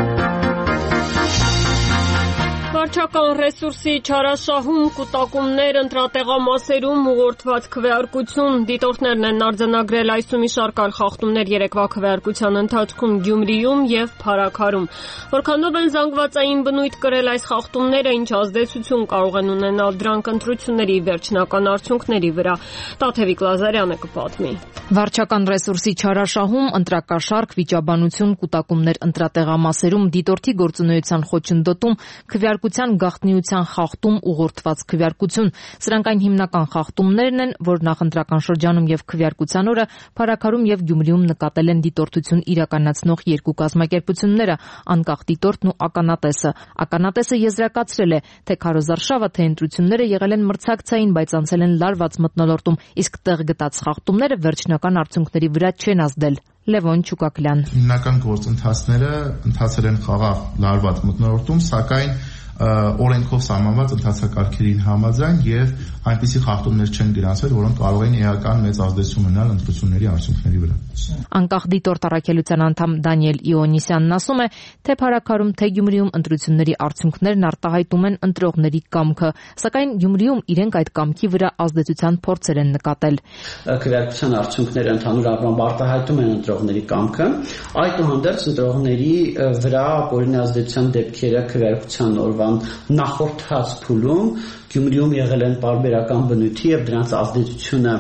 S1: Վարչական ռեսուրսի չարաշահում, կուտակումներ, ընտրատեղամասերում ուղղորդված քվեարկություն, դիտորդներն են արձանագրել այսումի շարք այլ խախտումներ երեկվա քվեարկության ընթացքում Գյումրիում եւ Փարաքարում։ Որքանով են զանգվածային բնույթ կրել այս խախտումները, ինչ ազդեցություն կարող են ունենալ դրանք ընտրությունների վերջնական արդյունքների վրա, Տաթևիկ Լազարյանը կպատմի։
S3: Վարչական ռեսուրսի չարաշահում, ընտրակաշառք, վիճաբանություն, կուտակումներ ընտրատեղամասերում, դիտորդի գործունեության խոչընդոտում, քվեարկության գաղտնիության խախտում, ուղղորդված քվեարկություն։ Սրանք այն հիմնական խախտումներն են, որ նախընտրական շրջանում եւ քվեարկության օրը Փարաքարում եւ Գյումրիում նկատել են դիտորդություն իրականացնող երկու կազմակերպությունները՝ անկախ դիտորդն ու ականատեսը։ Ականատեսը եզրակացրել է, թե քարոզարշավը, թե ընտրությունները եղել են մրցակցային, բայց անցել են լարված մթնոլորտում, իսկ տեղ գտած խախտումները վերջնական արդյունքների վրա չեն ազդել։ Լևոն Չուկակլյան։
S17: Հիմնական գործընթացները ընթացել են խաղաղ լարված մթնոլորտում, սակայն օրենքով սահմանված ընթացակարգերին համաձայն եւ այնպիսի խախտումներ չեն գրանցվել, որոնք կարող են էական մեծ ազդեցություն ունենալ ընտրությունների արդյունքների վրա։
S3: Անկախ դիտորդ առաքելության անդամ Դանիել Իոնիսյանն ասում է, թե Փարաքարում, թե Գյումրիում ընտրությունների արդյունքներն արտահայտում են ընտրողների կամքը, սակայն Գյումրիում իրենք այդ կամքի վրա ազդեցության փորձեր են նկատել։
S18: Քվեարկության արդյունքները ընդհանուր առմամբ արտահայտում են ընտրողների կամքը, այդուհանդերձ ընտրողների վրա կորյուն ազդեցության դեպքերը քվեարկության օրվա նախորդած փուլում Գյումրիում եղել են պարբերական բնույթի եւ դրանց ազդեցությունը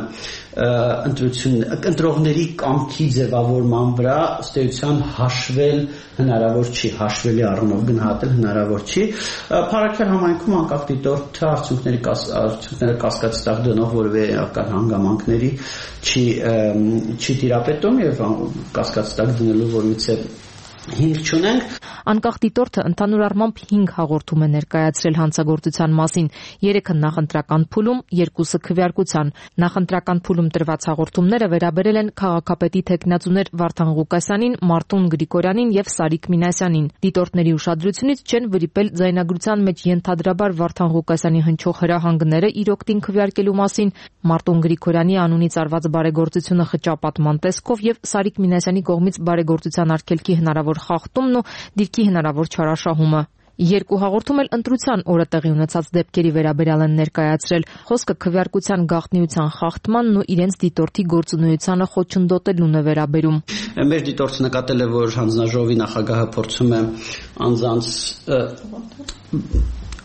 S18: ընտրողների կամքի ձևավորման վրա ըստ էության հաշվել հնարավոր չի, հաշվելի առումով գնահատել հնարավոր չի։ Փարաքար համայնքում անկախ դիտորդը արդյունքների արդյունքները կասկածի տակ դնող որևէ էական հանգամանքների չի չի տիրապետում եւ կասկածի տակ դնելու որևէ հիմք չունենք։
S3: Անկախ դիտորդը ընդհանուր առմամբ հինգ հաղորդում է ներկայացրել հանցագործության մասին, երեքը նախընտրական փուլում, երկուսը քվեարկության։ Նախընտրական փուլում տրված հաղորդումները վերաբերել են քաղաքապետի թեկնածուներ Վարդան Ղուկասյանին, Մարտուն Գրիգորյանին եւ Սարիկ Մինասյանին։ Դիտորդների ուշադրությունից չեն վրիպել ձայնագրության մեջ ենթադրաբար Վարդան Ղուկասյանի հնչող հրահանգները իր օգտին քվեարկելու մասին, Մարտուն Գրիգորյանի անունից արված բարեգործությունը խճապատման տեսքով եւ Սարիկ Մինասյանի կողմից բարեգործության արգելքի հնարավոր խախտումն ու դիրքի հնարավոր չարաշահումը։ Երկու հաղորդում էլ ընտրության օրը տեղի ունեցած դեպքերի վերաբերյալ են ներկայացրել։ Խոսքը քվեարկության գաղտնիության խախտմանն ու իրենց դիտորդի գործունեությանը խոչընդոտելուն է վերաբերում։
S18: Մեր դիտորդը նկատել է, որ հանձնաժողովի նախագահը փորձում է անձանց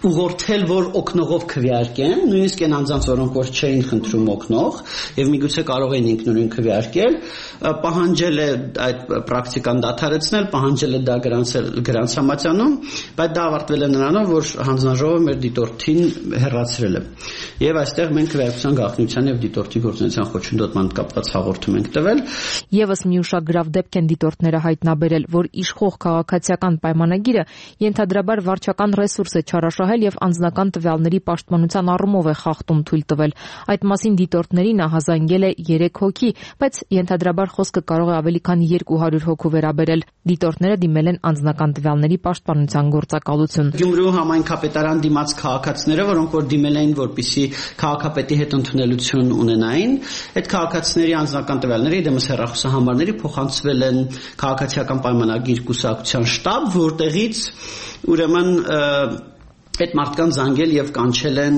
S18: ուղղորդել, որ օգնողով քվեարկեն, նույնիսկ այն անձանց, որոնք որ չէին խնդրում օգնող, եւ միգուցե կարող էին ինքնուրույն քվեարկել, պահանջել է այդ պրակտիկան դադարեցնել, պահանջել է դա գրանցել գրանցամատյանում, բայց դա ավարտվել է նրանով, որ հանձնաժողովը մեր դիտորդին հեռացրել է։ Եվ այստեղ մենք քվեարկության գաղտնիության եւ դիտորդի գործունեության խոչընդոտման կապված հաղորդում ենք տվել։
S11: Եվս մի ուշագրավ դեպք են դիտորդները հայտնաբերել, որ իշխող քաղաքացիական պայմանագիրը ենթադրաբար վարչական ռեսուրս է չարաշահել եւ անձնական տվյալների պաշտպանության առումով է խախտում թույլ տվել։ Այդ մասին դիտորդներին ահազանգել է երեք հոգի, բայց ենթադրաբար խոսքը կարող է ավելի քան երկու հարյուր հոգու վերաբերել։ Դիտորդները դիմել են անձնական տվյալների պաշտպանության գործակալություն։
S18: Գյումրու համայնքապետարան դիմաց քաղաքացիները, որոնք որ դիմել էին, որպեսզի քաղաքապետի հետ ընդունելություն ունենային, այդ քաղաքացիների անձնական տվյալները դեմս հեռախոսահամարների փոխանցվել են քաղաքացիական պայմանագիր կուսակցության շտաբ, որտեղից ուրեմն այդ մարդկանց զանգել եւ կանչել են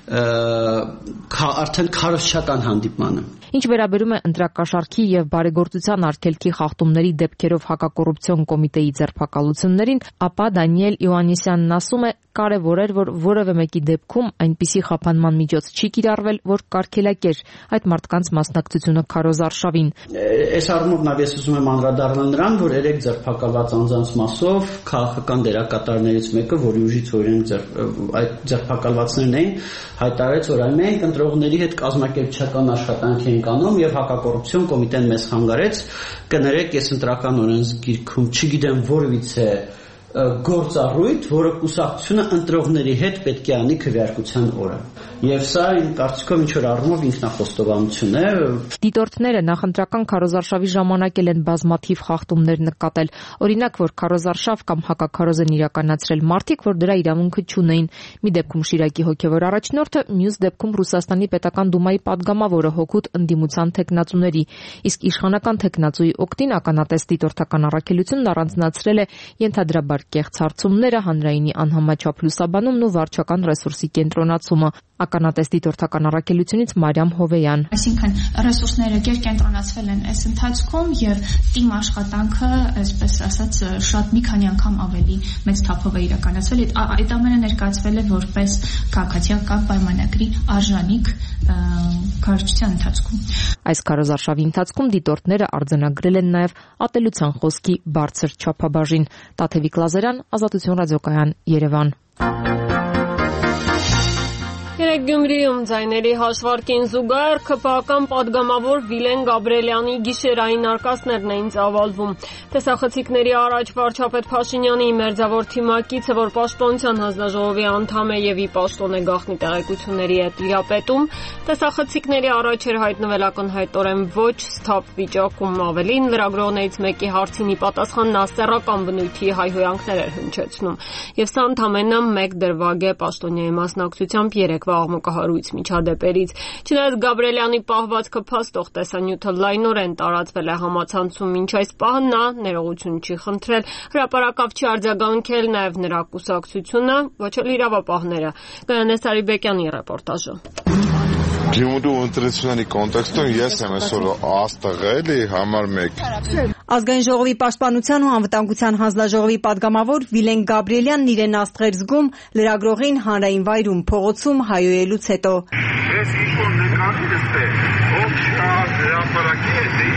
S18: արդեն քարոզչական հանդիպմանը։
S11: Ինչ վերաբերում է ընտրակաշառքի եւ բարեգործության արգելքի խախտումների դեպքերով հակակոռուպցիոն կոմիտեի ձերբակալություններին, ապա Դանիել Իոաննիսյանն ասում է, կարևոր էր, որ որևէ մեկի դեպքում այնպիսի խափանման միջոց չի կիրառվել, որ կարգելակեր այդ մարդկանց մասնակցությունը քարոզարշավին։
S18: Այս առումով նաև ես ուզում եմ անդրադառնալ նրան, որ երեք ձերբակալված անձանց մասով քաղաքական դերակատարներից մեկը, որի ուժից օրենք այդ ձերբակալվածներն էին, հայտարարեց, որ այն մենք ընտրողների հետ կազմակերպչական աշխատանք ենք անում եւ հակակոռուպցիոն կոմիտեն մեզ խանգարեց, կներեք, ես ընտրական օրենսգիրքում չգիտեմ որևիցե գործառույթ, որը կուսակցությունը ընտրողների հետ պետք է անի քվեարկության օրը։ Եվ սա իմ կարծիքով ինչ որ առումով ինքնախոստովանություն է։
S11: Դիտորդները նախընտրական քարոզարշավի ժամանակ են բազմաթիվ խախտումներ նկատել։ Օրինակ, որ քարոզարշավ կամ հակաքարոզ են իրականացրել մարդիկ, որ դրա իրավունքը չունեին։ Մի դեպքում Շիրակի հոգևոր առաջնորդը, մյուս դեպքում Ռուսաստանի պետական դումայի падգամավորը հօգուտ ընդդիմության թեկնածուների, իսկ իշխանական թեկնածուի օգտին ականատես դիտորդական առաքելությունն առանձնացրել է ենթադրաբար կեղծ հարցումները, հանրայինի անհամաչափ լուսաբանումն ու վարչական ռեսուրսի կենտրոնացումը։ Ականատես դիտորդական առաքելությունից Մարիամ Հովեյան։
S19: Այսինքն ռեսուրսները կենտրոնացվել են այս ընթացքում եւ թիմ աշխատանքը, այսպես ասած, շատ մի քանի անգամ ավելի մեծ թափով է իրականացվել։ Այդ ամենը ներկայացվել է որպես քաղաքացիական պայմանագրի արժանիք քարոզչության ընթացքում։
S11: Այս քարոզարշավի ընթացքում դիտորդները արձանագրել են նաեւ ատելության խոսքի բարձր չափաբաժին։ Տաթևիկ Լազարյան, Ազատություն ռադիոկայան, Երևան։
S1: Երեք Գյումրիում ձայների հաշվարկին զուգահեռ ՔՊԱ-ական падգամավոր Վիլեն Գաբրիելյանի գիշերային արկածներն էին ծավալվում։ Տեսախցիկների առաջ վարչապետ Փաշինյանի մերձավոր թիմակիցը, որ Պաշտպանության հանձնաժողովի անդամ է եւ ի պաշտոն է գաղտնի տեղեկությունների հետ իրապետում, տեսախցիկների առաջ էր հայտնվել ակնհայտորեն ոչ սթափ վիճակում, ավելին լրագրողներից մեկի հարցին ի պատասխան նա սեռական բնույթի հայհոյանքներ էր հնչեցնում։ Եվ սա ընդամենը մեկ դրվագ է պաշտոնյայի մասնակցությամբ երեք աղմկահարույց միջադեպերից։ Չնայած Գաբրիելյանի պահվածքը փաստող տեսանյութը լայնորեն տարածվել է համացանցում, մինչ այս պահը նա ներողություն չի խնդրել, հրապարակավ չի արձագանքել նաև նրա կուսակցությունը, ոչ էլ իրավապահները։ Գայանես Արիբեկյանի ռեպորտաժը։
S20: Գյումրու ընտրությունների կոնտեքստում ես եմ այսօր աստղ էլի համար մեկ։
S11: Ազգային ժողովի պաշտպանության ու անվտանգության հանձնաժողովի падգամավոր Վիլեն Գաբրիելյանն իրեն աստղեր զգում լրագրողին հանրային վայրում փողոցում հայոյելուց հետո։
S20: Ես ինչ-որ նկարիլս է, ով չկա հրապարակի է,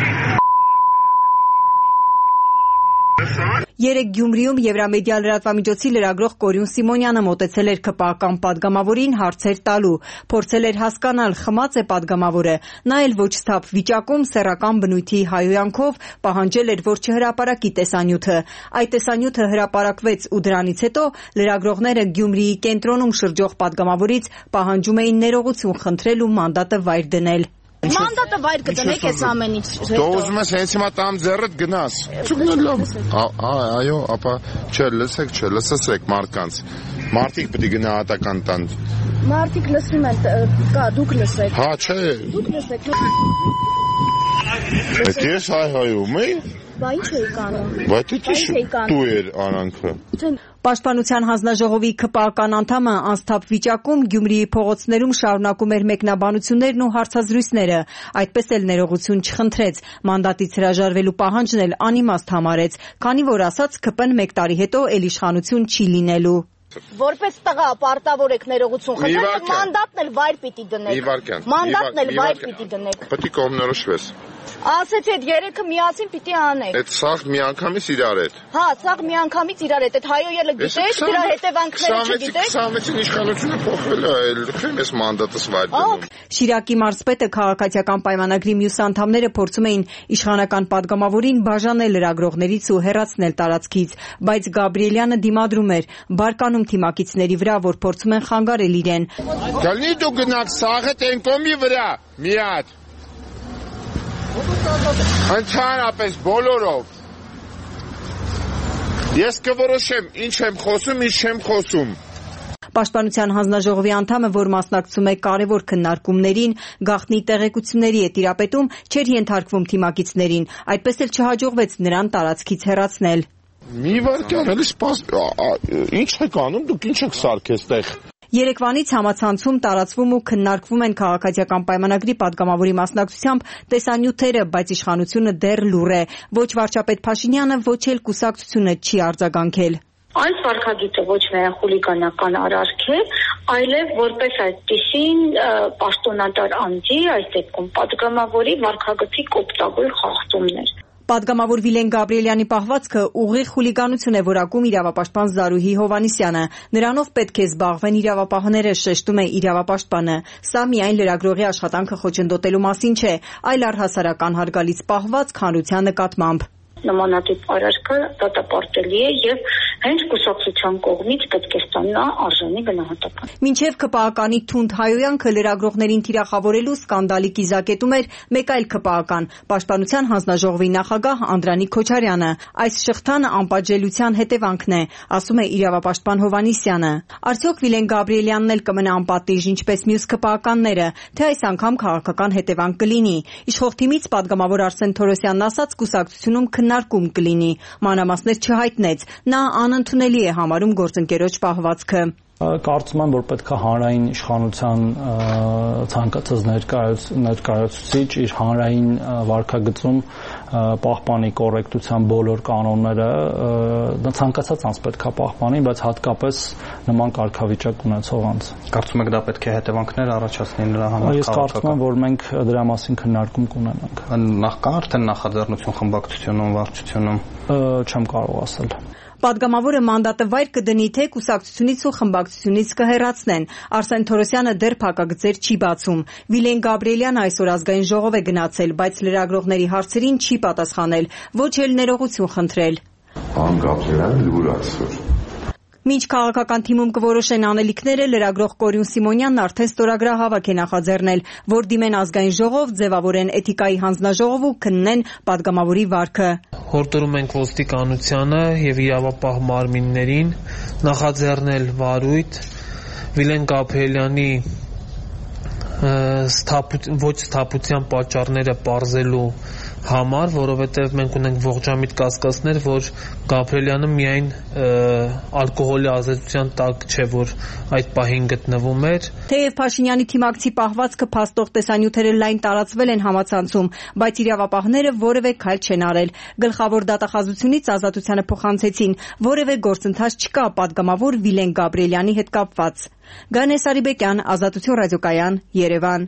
S11: Երեք Գյումրիում Եվրամեդիա լրատվամիջոցի լրագրող Կորյուն Սիմոնյանը մոտեցել էր ՔՊԱ-ական падգամավորին հարցեր տալու, փորձել էր հասկանալ խմած է падգամավորը, նա էլ ոչ սթափ վիճակում սեռական բնույթի հայհոյանքով պահանջել էր, որ չհրապարակի տեսանյութը։ Այդ տեսանյութը հրապարակվեց ու դրանից հետո լրագրողները Գյումրիի կենտրոնում շրջող падգամավորից պահանջում էին ներողություն խնդրել ու մանդատը վայր դնել։
S21: Մանդատը վայր կդնեք այս ամեն ինչ։
S20: Դու ուզում ես հենց հիմա տամ ձեռդ գնաս։ Այո, ապա չէ, լսեք, չէ, լսեցեք մարդկանց։ Մարդիկ պետք է գնահատական տան։
S21: Մարդիկ լսում են, կա, դուք լսեք։
S20: Հա, չէ։
S21: Դուք լսեք։
S20: Այդ ես հայ-հայում էի։
S21: Բա ինչ էի կանում։
S20: Բայց դու դու էր արանքը։
S11: Պաշտպանության հանձնաժողովի ՔՊԱ-ական անդամը անսթափ վիճակում Գյումրիի փողոցներում շարունակում էր մեկնաբանություններն ու հարցազրույցները, այդպես էլ ներողություն չխնդրեց, մանդատից հրաժարվելու պահանջն էլ անիմաստ համարեց, քանի որ ասաց ՔՊ-ն մեկ տարի հետո էլ իշխանություն չի լինելու։
S21: Որպես տղա պարտավոր եք ներողություն խնդրել, մանդատն էլ վայր պիտի դնեք։ Մանդատն էլ վայր պիտի դնեք։
S20: Պետք է կողմնորոշվես։
S21: Ասեցի այդ երեքը միասին պիտի անեք։
S20: Այդ սաղ միանգամից իրար հետ։
S21: Հա, սաղ միանգամից իրար հետ։ Այդ հայոյելը գիտեք, դրա հետևանքները չգիտեք։
S20: քսանվեցին իշխանությունը փոխվել է, այլ քեմ էս մանդատս վայր դնում։
S11: Շիրակի մարզպետը քաղաքացիական պայմանագրի մյուս անդամները փորձում էին իշխանական падգամավորին բաժանել լրագրողներից ու հեռացնել տարածքից, բայց Գաբրիելյանը դիմադրում էր, բարկանում թիմակիցների վրա, որ փորձում են խանգարել իրեն։
S20: Գալի դու գնաք սաղը տենկոմի վրա, մի հատ։ Ընդհանրապես բոլորով ես կորոշեմ ինչ եմ խոսում, ինչ չեմ խոսում։
S11: Պաշտպանության հանձնաժողովի անդամը, որ մասնակցում է կարևոր քննարկումներին, գաղտնի տեղեկությունների է տիրապետում, չէր ենթարկվում թիմակիցներին, այդպես էլ չհաջողվեց նրան տարածքից հեռացնել։
S20: Մի վարքյան, էլի սպաս, ինչ եք անում, դուք ինչ եք սարքես տեղ։
S11: Երեկվանից համացանցում տարածվում ու քննարկվում են քաղաքացիական պայմանագրի падգամավորի մասնակցությամբ տեսանյութերը, բայց իշխանությունը դեռ լուռ է։ Ոչ վարչապետ Փաշինյանը, ոչ էլ կուսակցությունը չի արձագանքել։
S2: Այս վարքագիծը ոչ միայն խուլիգանական արարք է, այլև որպես այդպիսին պաշտոնատար անձի, այս դեպքում падգամավորի վարքագծի կոպտագույն խախտումներ։
S11: Պատգամավոր Վիլեն Գաբրիելյանի պահվածքը ուղիղ խուլիգանություն է որակում իրավապաշտպան Զարուհի Հովհաննիսյանը։ Նրանով պետք է զբաղվեն իրավապահները, շեշտում է իրավապաշտպանը։ Սա միայն լրագրողի աշխատանքը խոչընդոտելու մասին չէ, այլ առհասարական հարգալից պահվածք հանրության նկատմամբ։
S2: Նմանատիպ արարքը դատապարտելի է եւ հենց կուսակցության կողմից պետք է ստանա արժանի գնահատական։
S11: Մինչև ԿՊԱ-կանի թունդ հայոյանքը լրագրողներին թիրախավորելու սկանդալի կիզակետում էր մեկ այլ ԿՊԱ-կան, Պաշտպանության հանձնաժողովի նախագահ Անդրանիկ Քոչարյանը։ Այս շղթան անպատժելիության հետևանքն է, ասում է իրավապաշտպան Հովհաննիսյանը։ Արդյոք Վիլեն Գաբրիելյանն էլ կմնա անպատիժ, ինչպես մյուս ԿՊԱ-կանները, թե այս անգամ քաղաքական հետևանք կլինի։ Իշխող թիմից падգամավոր Արսեն Թորոսյանն ասաց, կուսակցությունում քննարկում կլինի, մանրամասներ չհայտնեց, նա անընդունելի է համարում գործընկերոջ պահվածքը։
S13: Կարծում եմ, որ պետք է հանրային իշխանության ցանկացած ներկայացուցիչ իր հանրային վարքագծում պահպանի կոռեկտության բոլոր կանոնները, ցանկացած անձ պետք է պահպանի, բայց հատկապես նման կարգավիճակ ունեցող անձ։
S9: Կարծում եք դա պետք է հետևանքներ առաջացնի նրա համար։
S13: Ես կարծում եմ, որ մենք դրա մասին քննարկում կունենանք։
S9: Նախ կա արդեն նախաձեռնություն խմբակցությունում, վարչությունում։
S13: Չեմ կարող ասել։
S11: Պատգամավորը մանդատը վայր կդնի, թե կուսակցությունից ու խմբակցությունից կհեռացնեն։ Արսեն Թորոսյանը դեռ փակագծեր չի բացում։ Վիլեն Գաբրիելյանը այսօր ազգային ժողով է գնացել, բայց լրագրողների հարցերին չի պատասխանել, ոչ էլ ներողություն խնդրել։
S20: Պարոն Գաբրիելյանը լուր այսօր։
S11: Մինչ քաղաքական թիմում կորոշեն անելիքները, լրագրող Կորյուն Սիմոնյանն արդեն ստորագրահավաք է նախաձեռնել, որ դիմեն ազգային ժողով, ձևավորեն էթիկայի հանձնաժողով ու քննեն падգամավորի վարքը։
S22: Հորդորում ենք ոստիկանությանը եւ իրավապահ մարմիններին նախաձեռնել վարույթ Վիլեն Գաբրիելյանի ոչ սթափության պատճառները պարզելու համար, որովհետև մենք ունենք ողջամիտ կասկածներ, որ Գաբրիելյանը միայն ալկոհոլի ազդեցության տակ չէ, որ այդ պահին գտնվում էր։
S11: Թեև Փաշինյանի թիմակցի պահվածքը փաստող տեսանյութերը լայն տարածվել են համացանցում, բայց իրավապահները որևէ քայլ չեն արել։ Գլխավոր դատախազությունից ազատությանը փոխանցեցին, որևէ գործընթաց չկա падգամավոր Վիլեն Գաբրիելյանի հետ կապված։ Գանե Սարիբեկյան, Ազատություն ռադիոկայան, Երևան։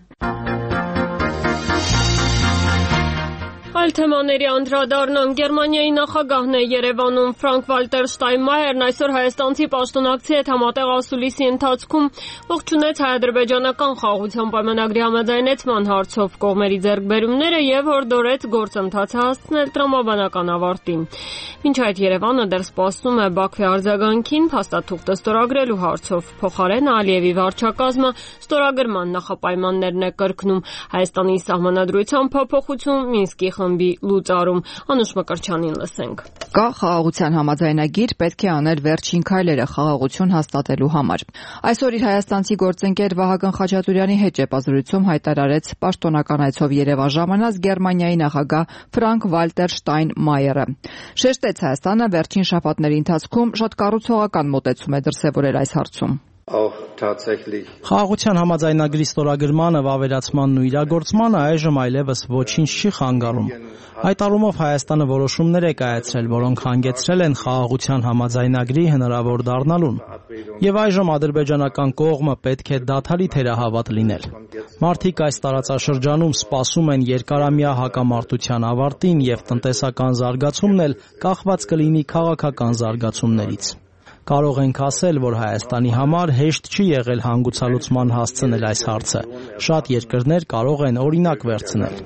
S1: Այլ թեմաների անդրադառնանք, Գերմանիայի նախագահն է Երևանում Ֆրանկ-Վալտեր Շտայնմայերն այսօր հայաստանցի պաշտոնակցի հետ համատեղ ասուլիսի ընթացքում ողջունեց հայ-ադրբեջանական խաղաղության պայմանագրի համաձայնեցման հարցով կողմերի ձեռքբերումները եւ հորդորեց գործընթացը հասցնել տրամաբանական ավարտին։ Մինչ այդ Երևանը դեռ սպասում է Բաքվի արձագանքին փաստաթուղթը ստորագրելու հարցով։ Փոխարենը Ալիևի վարչակազմը ստորագրման նախապայմաններն է կրկնում Հայաստանի սահմանադրության փոփոխություն Մինսկի խմբի լուծարում։ Անուշ Մկրտչյանին լսենք։
S23: Կա խաղաղության համաձայնագիր, պետք է անել վերջին քայլերը խաղաղություն հաստատելու համար։ Այսօր իր հայաստանցի գործընկեր Վահագն Խաչատուրյանի հետ ճեպազրույցում հայտարարեց պաշտոնական այցով Երևան ժամանած Գերմանիայի նախագահ Ֆրանկ-Վալտեր Շտայնմայերը։ Շեշտեց Հայաստանը վերջին շաբաթների ընթացքում շատ կառուցողական մոտեցում է դրսևորել այս հարցում։
S13: Խաղաղության համաձայնագրի ստորագրմանը, վավերացմանն ու իրագործմանը այժմ այլևս ոչինչ չի խանգարում։ Այդ առումով Հայաստանը որոշումներ է կայացրել, որոնք հանգեցրել են խաղաղության համաձայնագրի հնարավոր դառնալուն։ Եվ այժմ ադրբեջանական կողմը պետք է դադարի թերահավատ լինել։ Մարդիկ այս տարածաշրջանում սպասում են երկարամյա հակամարտության ավարտին և տնտեսական զարգացումն էլ կախված կլինի քաղաքական զարգացումներից։ Կարող ենք ասել, որ Հայաստանի համար հեշտ չի եղել հանգուցալուծման հասցնել այս հարցը։ Շատ երկրներ կարող են օրինակ վերցնել։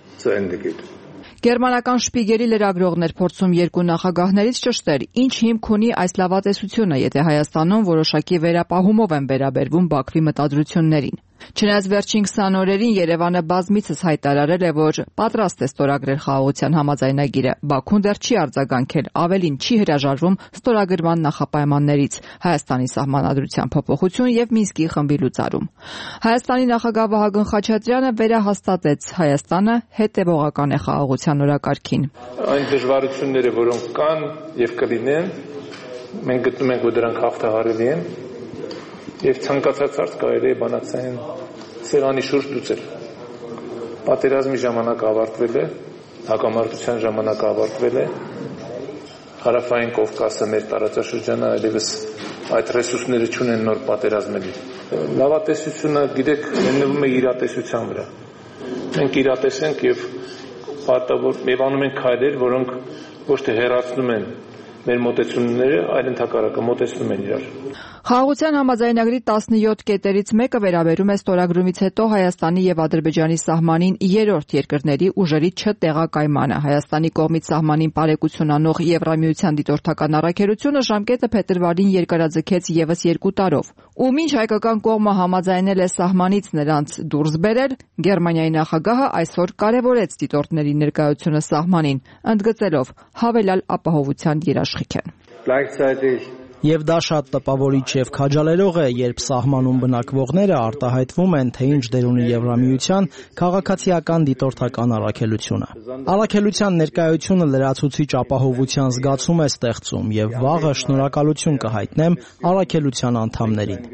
S23: Գերմանական Շպիգելի լրագրողն էր փորձում երկու նախագահներից ճշտել, ինչ հիմք ունի այս լավատեսությունը, եթե Հայաստանում որոշակի վերապահումով են վերաբերվում Բաքվի մտադրություններին։ Չնայած վերջին քսան օրերին Երևանը բազմիցս հայտարարել է, որ պատրաստ է ստորագրել խաղաղության համաձայնագիրը, Բաքուն դեռ չի արձագանքել, ավելին չի հրաժարվում ստորագրման նախապայմաններից՝ Հայաստանի սահմանադրության փոփոխություն և Մինսկի խմբի լուծարում։ Հայաստանի նախագահ Վահագն Խաչատրյանը վերահաստատեց՝ Հայաստանը հետևողական է խաղաղության օրակարգին։
S4: Այն դժվարությունները, որոնք կան և կլինեն, մենք գտնում ենք, որ դրանք հաղթահարելի են և ցանկացած հարց կարելի է բանակցային սեղանի շուրջ լուծել։ Պատերազմի ժամանակը ավարտվել է, հակամարտության ժամանակը ավարտվել է, Հարավային Կովկասը մեր տարածաշրջանը այլևս այդ ռեսուրսները չունեն նոր պատերազմելի։ Լավատեսությունը, գիտեք, հիմնվում է իրատեսության վրա։ Մենք իրատեսենք և պարտավոր և անում ենք քայլեր, որոնք ոչ թե հեռացնում են մեր մոտեցումները, այլ ընդհակառակը մոտեցնում են իրար։
S23: Խաղաղության համաձայնագրի տասնյոթ կետերից մեկը վերաբերում է ստորագրումից հետո Հայաստանի և Ադրբեջանի սահմանին երրորդ երկրների ուժերի չտեղակայմանը։ Հայաստանի կողմից սահմանին բարեկություն անող Եվրամիության դիտորդական առաքելությունը ժամկետը փետրվարին երկարաձգեց ևս երկու տարով։ Ու մինչ հայկական կողմը համաձայնել է սահմանից նրանց դուրս բերել, Գերմանիայի նախագահը այսօր կարևորեց դիտորդների ներկայությունը սահմանին, ընդգծելով հավելյալ ապահովության երաշխիք են։
S13: Եվ դա շատ տպավորիչ և քաջալերող է, երբ սահմանում բնակվողները արտահայտվում են, թե ինչ դեր ունի Եվրամիության քաղաքացիական դիտորդական առաքելությունը։ Առաքելության ներկայությունը լրացուցիչ ապահովության զգացում է ստեղծում և վաղը շնորհակալություն կհայտնեմ առաքելության անդամներին։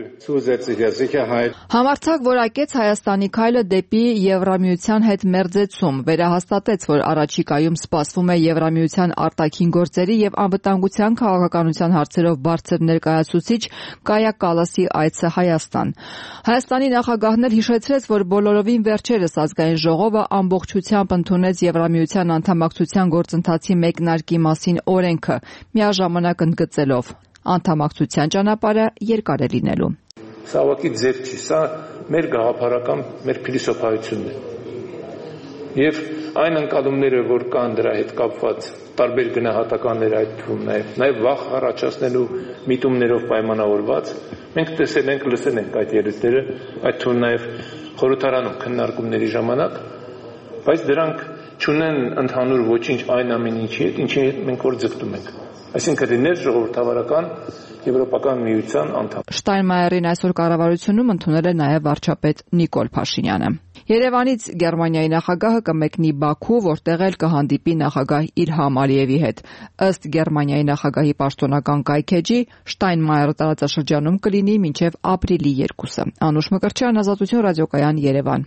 S23: Համարձակ որակեց Հայաստանի քայլը դեպի Եվրամիության հետ մերձեցում, վերահաստատեց, որ առաջիկայում սպասվում է Եվրամիության արտաքին գործերի և անվտանգության քաղաքականության հարցերով բարձր ներկայացուցիչ Կայա Կալասի այցը Հայաստան։ Հայաստանի նախագահն էլ հիշեցրեց, որ բոլորովին վերջերս ազգային ժողովը ամբողջությամբ ընդունեց Եվրամիության անդամակցության գործընթացի մեկնարկի մասին օրենքը, միաժամանակ ընդգծելով. անդամակցության ճանապարհը երկար է լինելու։
S4: Սա ուղղակի ձև չի, սա մեր գաղափարական, մեր փիլիսոփայությունն է։ Եվ այն ընկալումները, որ կան դրա հետ կապված, տարբեր գնահատականներ այդ թվում նաև, նաև վախ առաջացնելու միտումներով պայմանավորված, մենք տեսել ենք, լսել ենք այդ ելույթները, այդ թվում նաև խորհրդարանում քննարկումների ժամանակ, բայց դրանք չունեն ընդհանուր ոչինչ այն ամեն ինչի հետ, ինչի հետ մենք որ ձգտում ենք։ Այսինքն լինել ժողովրդավարական Եվրոպական միության անդամ։
S23: Շտայնմայերին այսօր կառավարությունում ընդունել է նաև վարչապետ Նիկոլ Փաշինյանը։ Երևանից Գերմանիայի նախագահը կմեկնի Բաքու, որտեղ էլ կհանդիպի նախագահ Իլհամ Ալիևի հետ։ Ըստ Գերմանիայի նախագահի պաշտոնական կայքէջի, Շտայնմայերը տարածաշրջանում կլինի մինչև ապրիլի երկուսը։ Անուշ Մկրտչյան, Ազատություն ռադիոկայան, Երևան։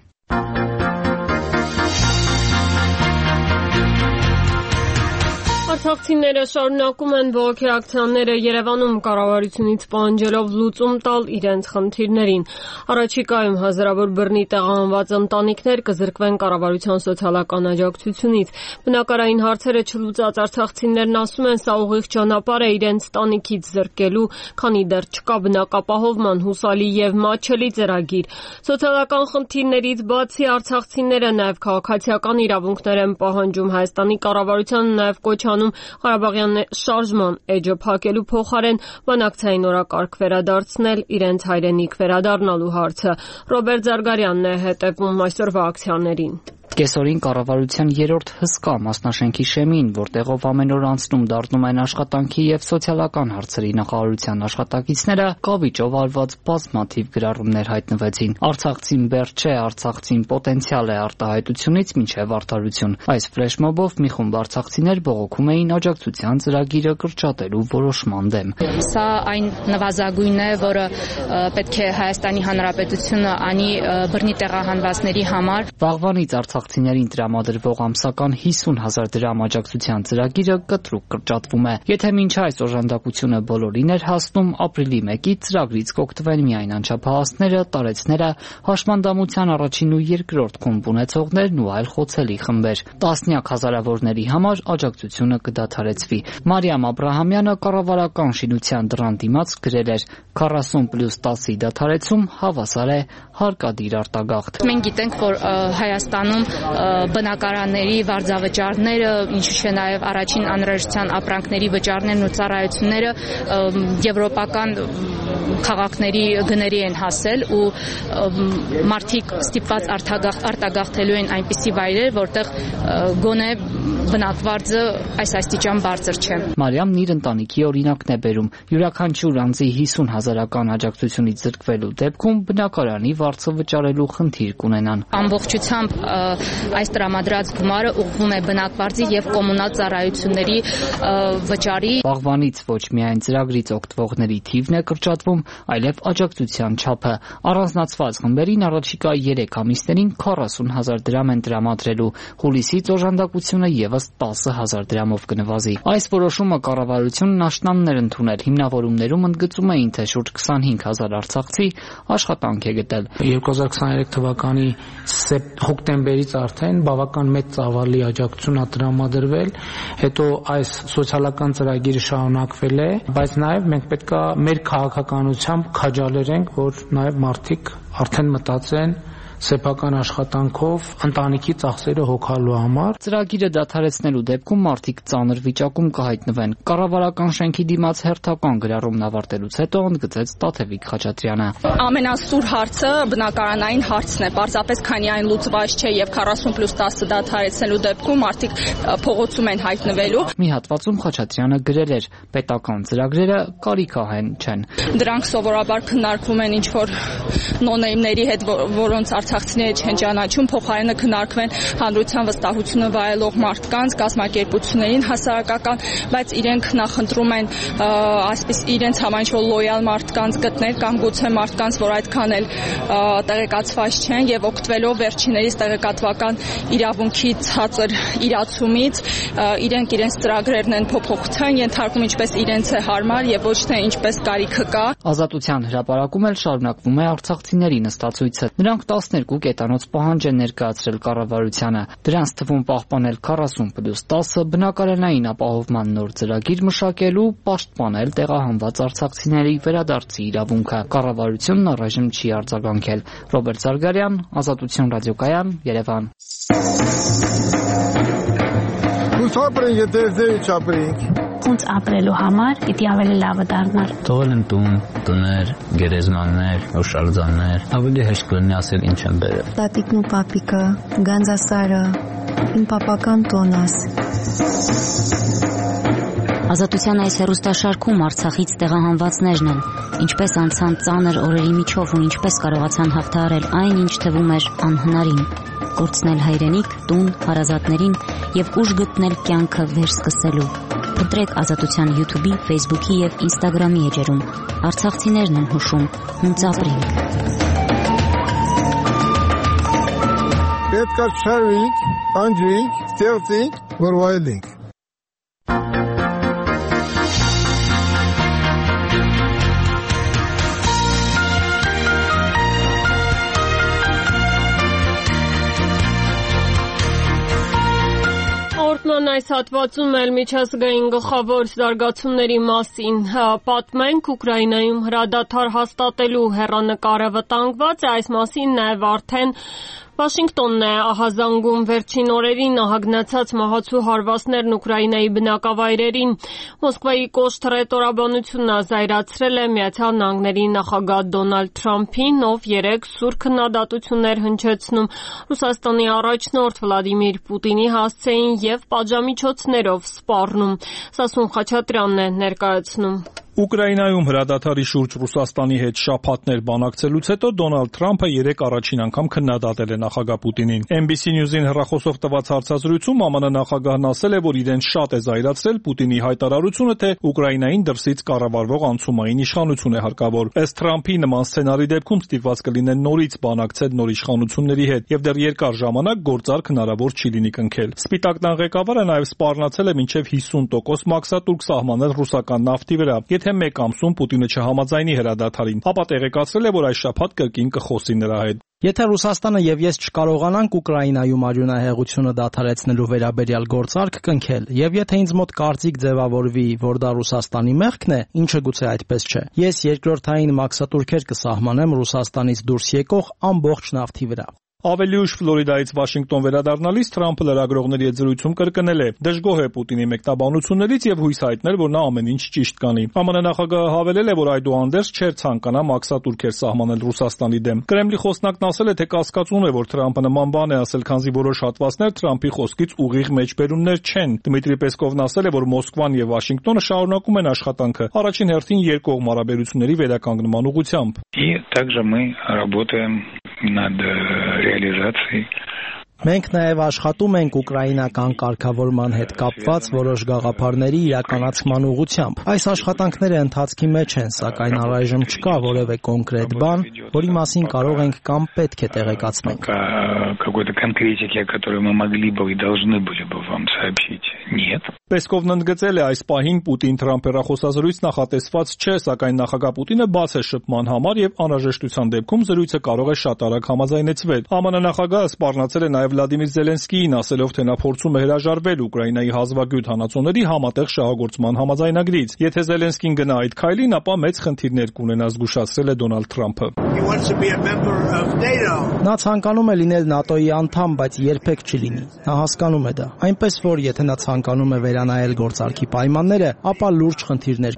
S1: Արցախցիները շարունակում են բողոքի ակցիաները Երևանում կառավարությունից պահանջելով լուծում տալ իրենց խնդիրներին։ Առաջիկայում հազարավոր բռնի տեղահանված ընտանիքներ կզրկվեն կառավարության սոցիալական աջակցությունից։ Բնակարային հարցերը չլուծած արցախցիներն ասում են, սա ուղիղ ճանապարհ է իրենց տանիքից զրկելու, քանի դեռ չկա բնակապահովման հուսալի եւ մատչելի ծրագիր։ Սոցիալական խնդիրներից բացի արցախցիները նաեւ քաղաքացիական իրավունքներ են պահանջում Հայաստանի կառավարությանը, նաեւ կոչ անում Ղարաբաղյան շարժման էջը փակելու փոխարեն բանակցային օրակարգ վերադարձնել, իրենց հայրենիք վերադառնալու հարցը։ Ռոբերտ Զարգարյանն է հետևում այսօրվա ակցիաներին։
S5: Կեսօրին կառավարության երրորդ հսկա մասնաշենքի շեմին, որտեղով ամեն օր անցնում դառնում են աշխատանքի եւ սոցիալական հարցերի նախարարության աշխատակիցները, կավիճով արված բազմաթիվ գրառումներ հայտնվեցին։ Արցախցին բերդ չէ, Արցախցին պոտենցիալ է արտահայտությունից մինչև արդարություն։ Այս ֆլեշմոբով մի խումբ արցախցիներ բողոքում էին աջակցության ծրագիրը կրճատելու որոշման դեմ։
S6: Սա այն նվազագույնն է, որը պետք է Հայաստանի Հանրապետությունը անի բռնի տեղահանվածների համար։
S5: Վաղվանից արցախցիներին տրամադրվող ամսական հիսուն հազար դրամ աջակցության ծրագիրը կտրուկ կրճատվում է։ Եթե մինչ այս օժանդակությունը բոլորին էր հասնում, ապրիլի մեկից ծրագրից կօգտվեն միայն անչափահասները, տարեցները, հաշմանդամության առաջին ու երկրորդ խումբ ունեցողներն ու այլ խոցելի խմբեր։ Տասնյակ հազարավորների համար աջակցությունը կդադարեցվի։ Մարիամ Աբրահամյանը կառավարական շինության դռան դիմաց գրել էր. քառասուն պլյուս տասի դադարեցում հավասար է հարկադիր արտագաղթ։
S6: Մենք գիտենք, որ Հայաստանում բնակարանների վարձավճարները, ինչու չէ նաև առաջին անհրաժեշտության ապրանքների վճարներն ու ծառայությունները եվրոպական քաղաքների գների են հասել ու մարդիկ ստիպված արտագաղթելու են այնպիսի վայրեր, որտեղ գոնե բնակվարձը այս աստիճան բարձր չէ։
S5: Մարիամն իր ընտանիքի օրինակն է բերում։ Յուրաքանչյուր անձի հիսուն հազարական աջակցությունից զրկվելու դեպքում բնակարանի վարձը վճարելու խնդիր կունենան։
S6: Ամբողջությամբ այս տրամադրած գումարը ուղղվում է բնակվարձի եւ կոմունալ ծառայությունների վճարի։
S5: Վաղվանից ոչ միայն ծրագրից օգտվողների թիվն է կրճատվում, այլև աջակցության չափը։ Առանձնացված խմբերին առաջիկա երեք ամիսներին քառասուն հազար դրամ են տրամադրելու։ Հուլիսից օժանդակությունը եւս տասը հազար դրամով կնվազի։ Այս որոշումը կառավարությունն աշնաններ ընդունել, հիմնավորումներում ընդգծում էին, թե շուրջ քսանհինգ հազար արցախցի աշխատանք է գտել։
S16: երկու հազար քսաներեք թվականի հոկտեմբերից արդեն բավական մեծ ծավալի աջակցություն է տրամադրվել, հետո այս սոցիալական ծրագիրը շարունակվել է, բայց նաև մենք պետք է մեր քաղաքականությամբ քաջալերենք, որ նաև մարդիկ արդեն մտածեն սեփական աշխատանքով ընտանիքի ծախսերը հոգալու համար։
S5: Ծրագիրը դադարեցնելու դեպքում մարդիկ ծանր վիճակում կհայտնվեն։ Կառավարական շենքի դիմաց հերթական գրառումն ավարտելուց հետո ընդգծեց Տաթևիկ Խաչատրյանը։
S6: Ամենասուր հարցը բնակարանային հարցն է, պարզապես քանի այն լուծված չէ եւ քառասուն պլյուս տասը դադարեցնելու դեպքում մարդիկ փողոցում են հայտնվելու։
S5: Մի հատվածում Խաչատրյանը գրել էր. պետական ծրագրերը կարիքահեն չեն։
S6: Դրանք սովորաբար քննարկվում են ինչ-որ նոնեյմների հետ, որոնց արցախցիները չեն ճանաչում, փոխարենը քննարկվեն հանրության վստահությունը վայելող մարդկանց, կազմակերպություններին հասարակական, բայց իրենք նախընտրում են այսպես իրենց համար ինչ-որ լոյալ մարդկանց գտնել կամ գուցե մարդկանց, որ այդքան էլ տեղեկացված չեն եւ օգտվելով վերջիներիս տեղեկատվական իրավունքի ցածր իրացումից իրենք իրենց ծրագրերն են փոփոխության ենթարկում ինչպես իրենց է հարմար եւ ոչ թե ինչպես կարիքը կա։
S5: Ազատության հրապարակում էլ շարունակվում է արցախցիների նստացույցը։ Նրանք տասներկու կետանոց պահանջ են ներկայացրել կառավարությանը։ Դրանց թվում պահպանել քառասուն պլյուս տասը, բնակարանային ապահովման նոր ծրագիր մշակելու, պաշտպանել տեղահանված արցախցիների վերադարձի իրավունքը։ Կառավարությունն առայժմ չի արձագանքել։ Ռոբերտ Զարգարյան, Ազատություն ռադիոկայան, Երևան։
S7: Ուսապրենք, եթե ձեի չապրենք։
S24: Ոնց ապրելու համար պիտի ավելի լավը դառնար։
S25: Թողել են տուն, տներ, գերեզմաններ, հուշարձաններ, ավելի հեշտ կլինի ասել ինչ են բերել։
S26: Տատիկն ու պապիկը, Գանձասարը, իմ պապական տոնաս։
S27: Ազատության այս հեռուստաշարքում Արցախից տեղահանվածներն են, ինչպես անցան ծանր օրերի միջով ու ինչպես կարողացան հաղթահարել այն, ինչ թվում էր անհնարին, կորցնել հայրենիք, տուն, հարազատներին եւ ուժ գտնել կյանքը վերսկսելու։ Փնտրեք Ազատության YouTube-ի, Facebook-ի եւ Instagram-ի էջերում։ Արցախցիներն են հուշում, ոնց ապրենք։
S7: Պետք է շարվենք, անջրենք, ստեղծենք, որ վայելենք։
S1: Օրտնան այս հատվածում էլ միջազգային գլխավոր զարգացումների մասին պատմենք։ Ուկրաինայում հրադադար հաստատելու հեռանկարը վտանգված է, այս մասին նաև արդեն Վաշինգտոնն է ահազանգում վերջին օրերին ահագնացած մահացու հարվածներն Ուկրաինայի բնակավայրերին։ Մոսկվայի կոշտ ռետորաբանությունը զայրացրել է Միացյալ Նահանգների նախագահ Դոնալդ Թրամփին, ով երեկ սուր քննադատություններ հնչեցնում Ռուսաստանի առաջնորդ Վլադիմիր Պուտինի հասցեին եւ պատժամիջոցներով սպառնում։ Սասուն Խաչատրյանն է ներկայացնում։
S3: Ուկրաինայում հրադադարի շուրջ Ռուսաստանի հետ շաբաթներ բանակցելուց հետո Դոնալդ Թրամփը երեկ առաջին անգամ քննադատել է նախագահ Պուտինին։ Էն բի սի News-ին հեռախոսով տված հարցազրույցում ԱՄՆ նախագահն ասել է, որ իրեն շատ է զայրացրել Պուտինի հայտարարությունը, թե Ուկրաինային դրսից կառավարվող անցումային իշխանություն է հարկավոր։ Ըստ Թրամփի, նման սցենարի դեպքում ստիպված կլինեն նորից բանակցել նոր իշխանությունների հետ եւ դեռ երկար ժամանակ գործարք հնարավոր չի լինի կնքել։ Սպիտակ տան ղեկավարը նաեւ սպառնացել է մինչեւ հիսուն տոկոս մաքսատուրք սահմանել ռուսական նավթի վրա։ Եթե մեկ ամսում Պուտինը չհամաձայնի հրադադարին, ապա տեղեկացրել է, որ այս շաբաթ կրկին կխոսի նրա հետ։
S13: Եթե Ռուսաստանը եւ ես չկարողանանք Ուկրաինայում արյունահեղությունը դադարեցնելու վերաբերյալ գործարք կնքել, եւ եթե ինձ մոտ կարծիք ձևավորվի, որ դա Ռուսաստանի մեղքն է, ինչը գուցե այդպես չէ, ես երկրորդային մաքսատուրքեր կսահմանեմ Ռուսաստանից դուրս եկող ամբողջ նավթի վրա։
S3: Ավելի ուշ Ֆլորիդայից Վաշինգտոն վերադառնալիս Թրամփը լրագրողների հետ զրույցում կրկնել է. դժգոհ է Պուտինի մեկնաբանություններից եւ հույս հայտնել, որ նա ամեն ինչ ճիշտ կանի։ ԱՄՆ նախագահը հավելել է, որ այդուհանդերձ չէր ցանկանա մաքսատուրքեր սահմանել Ռուսաստանի դեմ։ Կրեմլի խոսնակն ասել է, թե կասկածում է, որ Թրամփը նման բան է ասել, քանզի որոշ հատվածներ Թրամփի խոսքից ուղիղ մեջբերումներ չեն։ Դմիտրի Պեսկովն ասել է, որ Մոսկվան եւ Վաշինգտոնը շարունակում են աշխատանքը առաջին հերթին երկկողմ հարաբերությունների վերականգնման ուղղությամբ։
S8: И также мы работаем над реализацией.
S13: Մենք նաև աշխատում ենք ուկրաինական կարգավորման հետ կապված որոշ գաղափարների իրականացման ուղղությամբ։ Այս աշխատանքները ընթացքի մեջ են, սակայն առայժմ չկա որևէ կոնկրետ բան, որի մասին կարող ենք կամ պետք է տեղեկացնենք։
S8: Какой-то конкретики, о которой мы могли бы и должны были бы вам сообщить, нет.
S3: Պեսկովն ընդգծել է, այս պահին Պուտին-Թրամփ հեռախոսազրույց նախատեսված չէ, սակայն նախագահ Պուտինը բաց է շփման համար եւ անհրաժեշտության դեպքում զրույցը կարող է շատ արագ համաձայնեցվել։ ԱՄՆ նախագահը սպառնացել է նաեւ Վլադիմիր Զելենսկիին, ասելով, թե նա փորձում է հրաժարվել Ուկրաինայի հազվագյուտ հանածոների համատեղ շահագործման համաձայնագրից։ Եթե Զելենսկին գնա այդ քայլին, ապա մեծ խնդիրներ կունենա, զգուշացրել է Դոնալդ Թրամփը։
S13: Նա ցանկանում է լինել ՆԱՏՕ-ի անդամ, բայց երբեք չի լինի։ Նա հասկանում է դա։ Այնպես որ եթե նա ցանկանում է վերանայել գործարքի պայմանները, ապա լուրջ խնդիրներ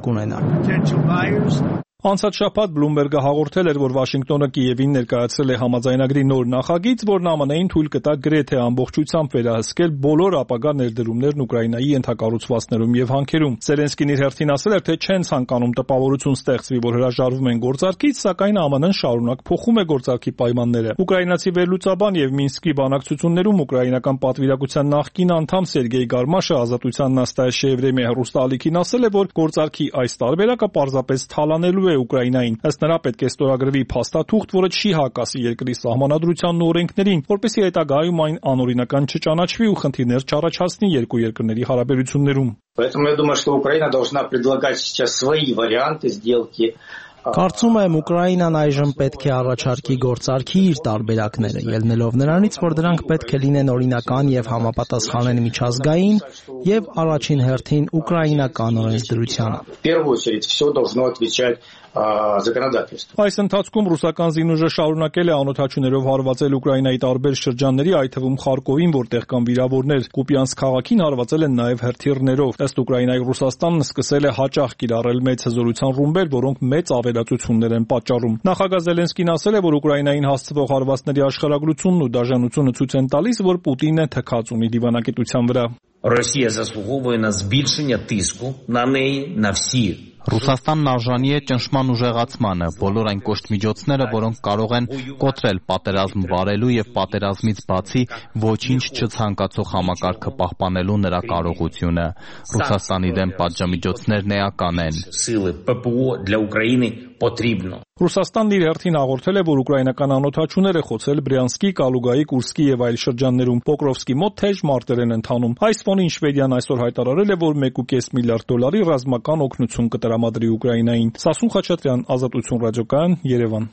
S13: կունենա։
S3: Անցած շաբաթ Բլումբերգը հաղորդել էր, որ Վաշինգտոնը Կիևին ներկայացրել է համաձայնագրի նոր նախագիծ, որն ԱՄՆ-ին թույլ կտա գրեթե ամբողջությամբ վերահսկել բոլոր ապագա ներդրումներն Ուկրաինայի ենթակառուցվածքներում եւ հանքերում։ Զելենսկին իր հերթին ասել էր, թե չեն ցանկանում տպավորություն ստեղծվի, որ հրաժարվում են գործարքից, սակայն ԱՄՆ-ն շարունակ փոխում է գործարքի պայմանները։ Ուկրաինացի վերլուծաբան եւ Մինսկի բանակցություններում ուկրաինական պատվիրակության նախկին անդամ Սերգեյ Գարմաշը Ազատության նաստայաշ Եվրեմիա հեռուստաալիքին ասել է, որ գործարքի այս տարբերակը պարզապես թալանելու է Ուկրաինային։ Ըստ նրա պետք է ստորագրվի փաստաթուղթ, որը չի հակասի երկրի սահմանադրությանն ու օրենքներին, որպեսզի հետագայում այն անօրինական չճանաչվի ու խնդիրներ չառաջացնի երկու երկրների հարաբերություններում։
S10: Поэтому я думаю, что Украина должна предлагать сейчас свои варианты сделки.
S13: Կարծում եմ Ուկրաինան այժմ պետք է առաջարկի գործարքի իր տարբերակները, ելնելով նրանից, որ դրանք պետք է լինեն օրինական եւ համապատասխանեն միջազգային եւ առաջին հերթին ուկրաինական օրենսդրությանը։
S10: В первую очередь все должно отвечать законодательству.
S3: Այս ընթացքում ռուսական զինուժը շարունակել է անօթաչուներով հարվածել Ուկրաինայի տարբեր շրջանների, այդ թվում Խարկովին, որտեղ կան վիրավորներ։ Կուպյանսկ քաղաքին հարվածել են նաև հրթիռներով։ Ըստ Ուկրաինայի Ռուսաստանն սկսել է հաճախ կիրառել մեծ հզորության ռումբեր, որոնք մեծ ավերածություններ են պատճառում։ Նախագահ Զելենսկին ասել է, որ Ուկրաինային հասցվող հարվածների աշխարհագրությունն ու դաժանությունը ցույց են տալիս, որ Պուտինը թքած ունի դիվանագիտության вրա.
S12: Росія заслуговує на збільшення тиску на неї, на всі.
S9: Ռուսաստանն արժանի է ճնշման ուժեղացմանը, բոլոր այն կոշտ միջոցները, որոնք կարող են կոտրել պատերազմ վարելու եւ պատերազմից բացի ոչինչ չցանկացող համակարգը պահպանելու նրա կարողությունը։ Ռուսաստանի դեմ պատժամիջոցներն էական են։
S12: Сили ППО для України потрібно.
S3: Ռուսաստանն իր հերթին հաղորդել է, որ ուկրաինական անօթաչուներ է խոցել Բրյանսկի, Կալուգայի, Կուրսկի եւ այլ շրջաններում։ Պոկրովսկի մոտ թեժ մարտեր են ընթանում։ Այս ֆոնին Շվեդիան այսօր հայտարարել է, որ մեկ կես միլիարդ դոլարի ռազմական օգնություն կտրամադրի Ուկրաինային։ Սասուն Խաչատրյան, Ազատություն ռադիոկայան, Երևան։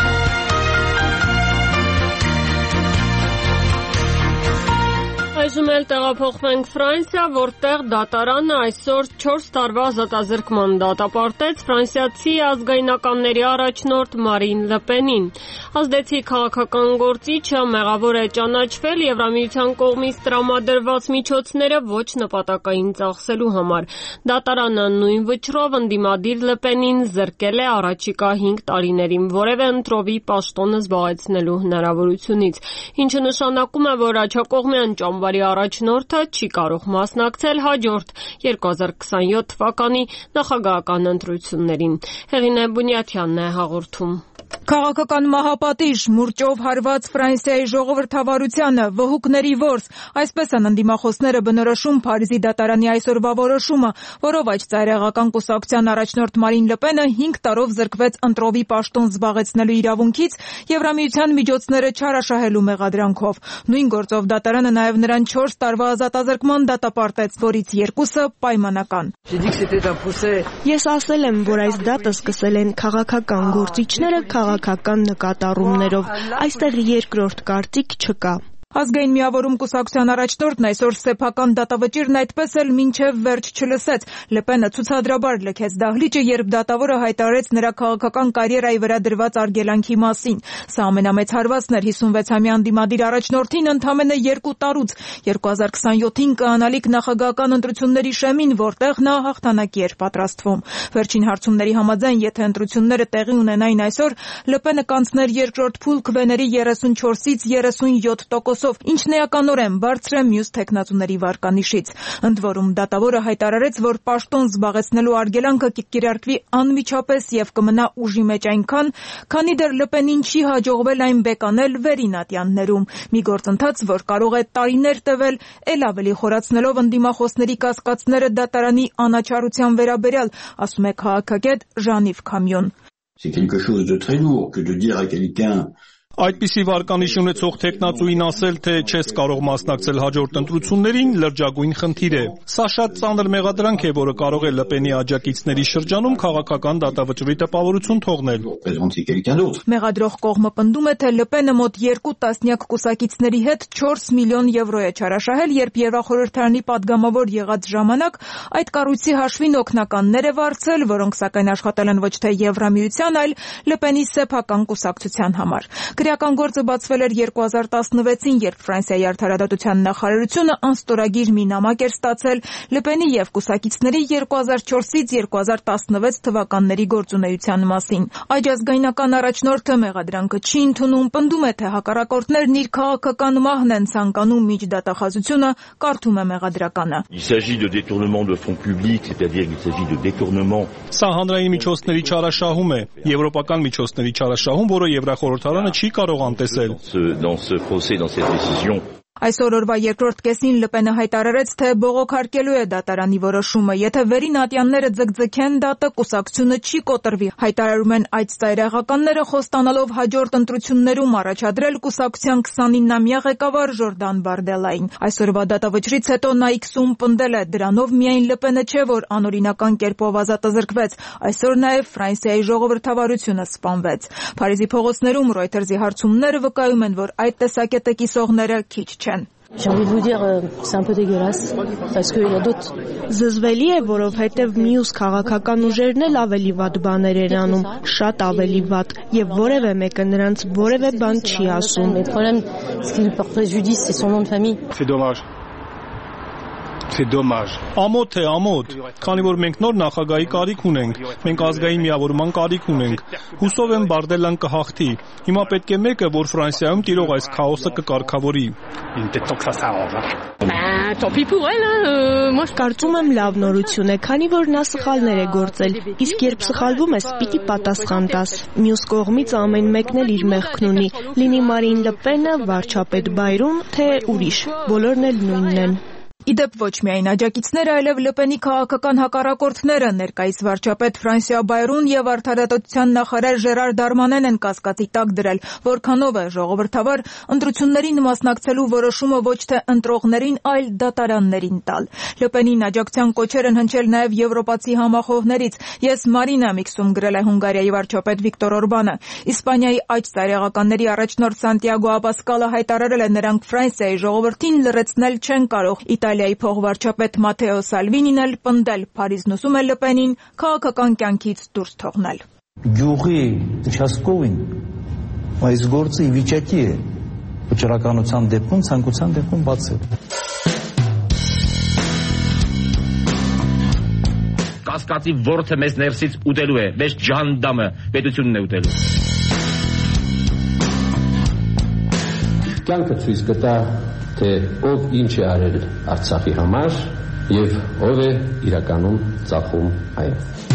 S1: Այժմ է էլ տեղափոխվենք Ֆրանսիա, որտեղ դատարանը այսօր չորս տարվա ազատազրկման դատապարտեց ֆրանսիացի ազգայնականների առաջնորդ Մարին Լը Պենին։ Ազդեցիկ քաղաքական գործիչը մեղավոր է ճանաչվել Եվրամիության կողմից տրամադրված միջոցները ոչ նպատակային ծախսելու համար։ Դատարանը նույն վճռով ընդդիմադիր Լը Պենին զրկել է առաջիկա հինգ տարիներին որևէ ընտրովի պաշտոնը զբաղեցնելու հնարավորությունից, ինչը նշանակում է, որ աջակողմյան ճամբարի առաջնորդը չի կարող մասնակցել հաջորդ երկու հազար քսանյոթ թվականի նախագահական ընտրություններին։ Հեղինե Բունյաթյանն է հաղորդում։
S2: Քաղաքական մահապատիժ, մուրճով հարված Ֆրանսիայի ժողովրդավարությանը, վհուկների որս, այսպես են ընդդիմախոսները բնորոշում Փարիզի դատարանի այսօրվա որոշումը, որով այդ ծայրահեղական կուսակցության առաջնորդ Մարին Լը Պենը հինգ տարով զրկվեց ընտրովի պաշտոն զբաղեցնելու իրավունքից Եվրամիության միջոցները չարաշահելու մեղադրանքով։ Նույն գործով դատարանը նաև նրան չորս տարվա ազատազրկման դատապարտեց, որից երկուսը պայմանական։
S14: Ես ասել եմ, որ այս դատը սկսել են քաղաքական գործիչները քաղաքական նկատառումներով, այստեղ երկրորդ կարծիք չկա։
S2: Ազգային միավորում կուսակցության առաջնորդն այսօր սեփական դատավճիրն այդպես էլ մինչև վերջ չլսեց։ Լը Պենը ցուցադրաբար լքեց դահլիճը, երբ դատավորը հայտարարեց նրա քաղաքական կարիերայի վրա դրված արգելանքի մասին։ Սա ամենամեծ հարվածն էր հիսունվեցամյա ընդդիմադիր առաջնորդին ընդամենը երկու տարուց, երկու հազար քսանյոթին կանալիք նախագահական ընտրությունների շեմին, որտեղ նա հաղթանակի էր պատրաստվում։ Վերջին հարցումների համաձայն, եթե ընտրությունները տեղի ունենային այսօր, Լը Պենը կանցներ երկրորդ փուլ քվեների երեսունչորսից երեսունյոթ տոկոսով, ինչն էականորեն բարձր է մյուս թեկնածուների վարկանիշից։ Ընդ որում դատավորը հայտարարեց, որ պաշտոն զբաղեցնելու արգելանքը կկիրարկվի անմիջապես եւ կմնա ուժի մեջ այնքան, քանի դեռ Լը Պենին չի հաջողվել այն բեկանել վերին ատյաններում։ Մի գործընթաց, որ կարող է տարիներ տևել, ել ավելի խորացնելով ընդդիմախոսների կասկածները դատարանի անաչառության վերաբերյալ, ասում է քաղաքագետ Ժան-Իվ Քամյոն։
S15: C'est quelque chose de très lourd que de dire à quelqu'un
S3: Այդպիսի վարկանիշ ունեցող թեկնածուին ասել, թե չես կարող մասնակցել հաջորդ ընտրություններին, լրջագույն խնդիր է։ Սա շատ ծանր մեղադրանք է, որը կարող է Լը Պենի աջակիցների շրջանում քաղաքական դատավճռի տպավորություն թողնել։
S2: Մեղադրող կողմը պնդում է, թե Լը Պենը մոտ երկու տասնյակ կուսակիցների հետ չորս միլիոն եվրո է չարաշահել, երբ Եվրախորհրդարանի падգամավոր եղած ժամանակ այդ կառույցի հաշվին օգնականներ է վարձել, որոնք սակայն աշխատել են ոչ թե Եվրամիության, այլ Լը Պենի սեփական կուսակցության համար։ Քրեական գործը բացվել էր երկու հազար տասնվեցին, երբ Ֆրանսիայի արդարադատության նախարարությունը անստորագիր մի նամակ էր ստացել Լը Պենի եւ կուսակիցների երկու հազար չորսից երկու հազար տասնվեց թվականների գործունեության մասին։ Այդ ազգայնական առաջնորդը մեղադրանքը չի ընդունում, պնդում է, թե հակառակորդներն իր քաղաքական մահն են ցանկանում միջդատախազությունը, կարդում է մեղադրականը։
S17: Il s'agit de détournement de fonds publics, c'est-à-dire qu'il s'agit de détournement.
S3: Սա հանրային միջոցների չարաշահում է, եվրոպական միջոցների չարաշահում, որը Եվրախորհրդարանը չի կարող անտեսել։
S17: Dans ce procès, dans cette décision.
S2: Այսօր օրվա երկրորդ կեսին Լը Պենը հայտարարեց, թե բողոքարկելու է դատարանի որոշումը, եթե վերին ատյանները ձգձգեն դատը, կուսակցությունը չի կոտրվի։ Հայտարարում են այդ ծայրահեղականները, խոստանալով հաջորդ ընտրություններում առաջադրել կուսակցության քսանինամյա ղեկավար Ժորդան Բարդելային։ Այսօրվա դատավճռից հետո նա X-ում պնդել է, դրանով միայն Լը Պենը չէ, որ անօրինական կերպով ազատազրկվեց, այսօր նաև Ֆրանսիայի ժողովրդավարությունը սպանվեց։ Փարիզի փողոցներում Reuters-ի հարցումները վկայում են, որ այդ տեսակետը կիսողները քիչ չեն։
S18: J'ai envie de vous dire, c'est un peu dégueulasse, parce qu'il y a d'autres.
S14: Զզվելի է, որովհետև մյուս քաղաքական ուժերն էլ ավելի վատ բաներ են անում, շատ ավելի վատ, եւ որևէ մեկը նրանց որևէ բան չի ասում։
S18: Le problème, ce qui lui porte préjudice, c'est son nom de famille.
S17: C'est dommage. C'est dommage.
S3: Ամոթ է, ամոթ, քանի որ մենք նոր նախագահի կարիք ունենք, մենք ազգային միավորման կարիք ունենք։ Հուսով եմ Բարդելան կհաղթի։ Հիմա պետք է մեկը, որ Ֆրանսիայում տիրող այս քաոսը կկարգավորի։
S14: Կարծում եմ լավ նորություն է, քանի որ նա սխալներ է գործել, իսկ երբ սխալվում ես, պիտի պատասխան տաս։ Մյուս կողմից ամեն մեկն էլ իր մեղքն ունի, լինի Մարին Լը Պենը, վարչապետ Բայրուն, թե ուրիշ, բոլորն էլ նույնն են։
S2: Իդեպ ոչ միայն աջակիցները, այլև Լը Պենի քաղաքական հակառակորդները ներկայիս վարչապետ Ֆրանսուয়া Բայրուն եւ արդարադատության նախարար Ժերար Դարմանեն են կասկածի տակ դրել, որքանով է ժողովրդավար ընտրություններին մասնակցելու որոշումը ոչ թե ընտրողներին, այլ դատարաններին տալ։ Լը Պենին աջակցության կոչեր են հնչել նաեւ եվրոպացի համախոհներից։ Ես Մարին եմ Իքսում գրել է Հունգարիայի վարչապետ Վիկտոր Օրբանը։ Իսպանիայի աջ ծայրեղականների առաջնորդ Սանտիագո Աբասկալը հայտարարել է, նրանք Ֆրանսիայի ժողովրդին լրացնել չեն կարող։ Իտալիայի փոխվարչապետ Մաթեո Սալվինին էլ պնդել, Փարիզն ուզում է Լը Պենին քաղաքական կյանքից դուրս թողնել։
S4: Գյուղի участковին այս գործը ի վիճակի է վճռականության դեպքում, ցանկության դեպքում բացել։
S12: Կասկածի ворթը մեզ ներսից ուտելու է, մեզ ջանդամը պետությունն է ուտելու։
S11: Կյանքը ցույց կտա, թե ով ինչ է արել Արցախի համար եւ ով է իրականում ծախում այն։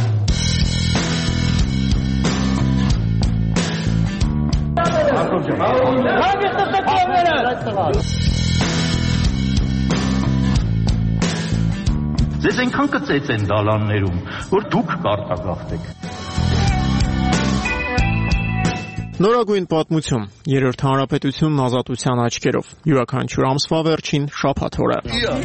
S19: Ձեզ այնքան կծեց են դալաններում, որ դուք կարտագաղթեք։
S20: Նորագույն պատմություն, երրորդ հանրապետությունն ազատության աչքերով, յուրաքանչյուր ամսվա վերջին շաբաթ օրը։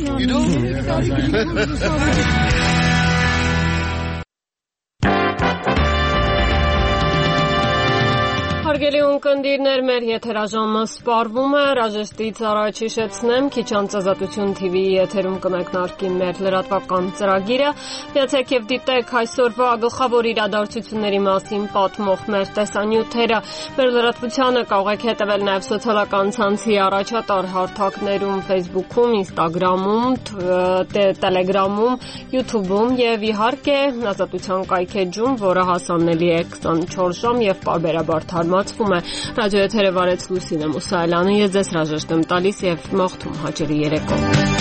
S1: Հարգելի ունկնդիրներ, մեր եթերաժամը սպառվում է, հրաժեշտից առաջ հիշեցնեմ, քիչ անց Ազատություն թի վիի եթերում կմեկնարկի մեր լրատվական ծրագիրը։ Միացեք եւ դիտեք այսօրվա գլխավոր իրադարձությունների մասին պատմող մեր տեսանյութերը։ Մեր լրատվությանը կարող եք հետևել նաեւ սոցիալական ցանցի առաջատար հարթակներում Facebook-ում, Instagram-ում, Telegram-ում, YouTube-ում եւ իհարկե Ազատության կայքեջում, որը հասանելի է քսանչորս ժամ եւ պարբերաբար թարմացվում է։ Ռադիոեթերը վարեց Լուսինե Մուսայելյանը, ես ձեզ հրաժեշտ եմ տալիս եւ մաղթում հաճելի երեկո։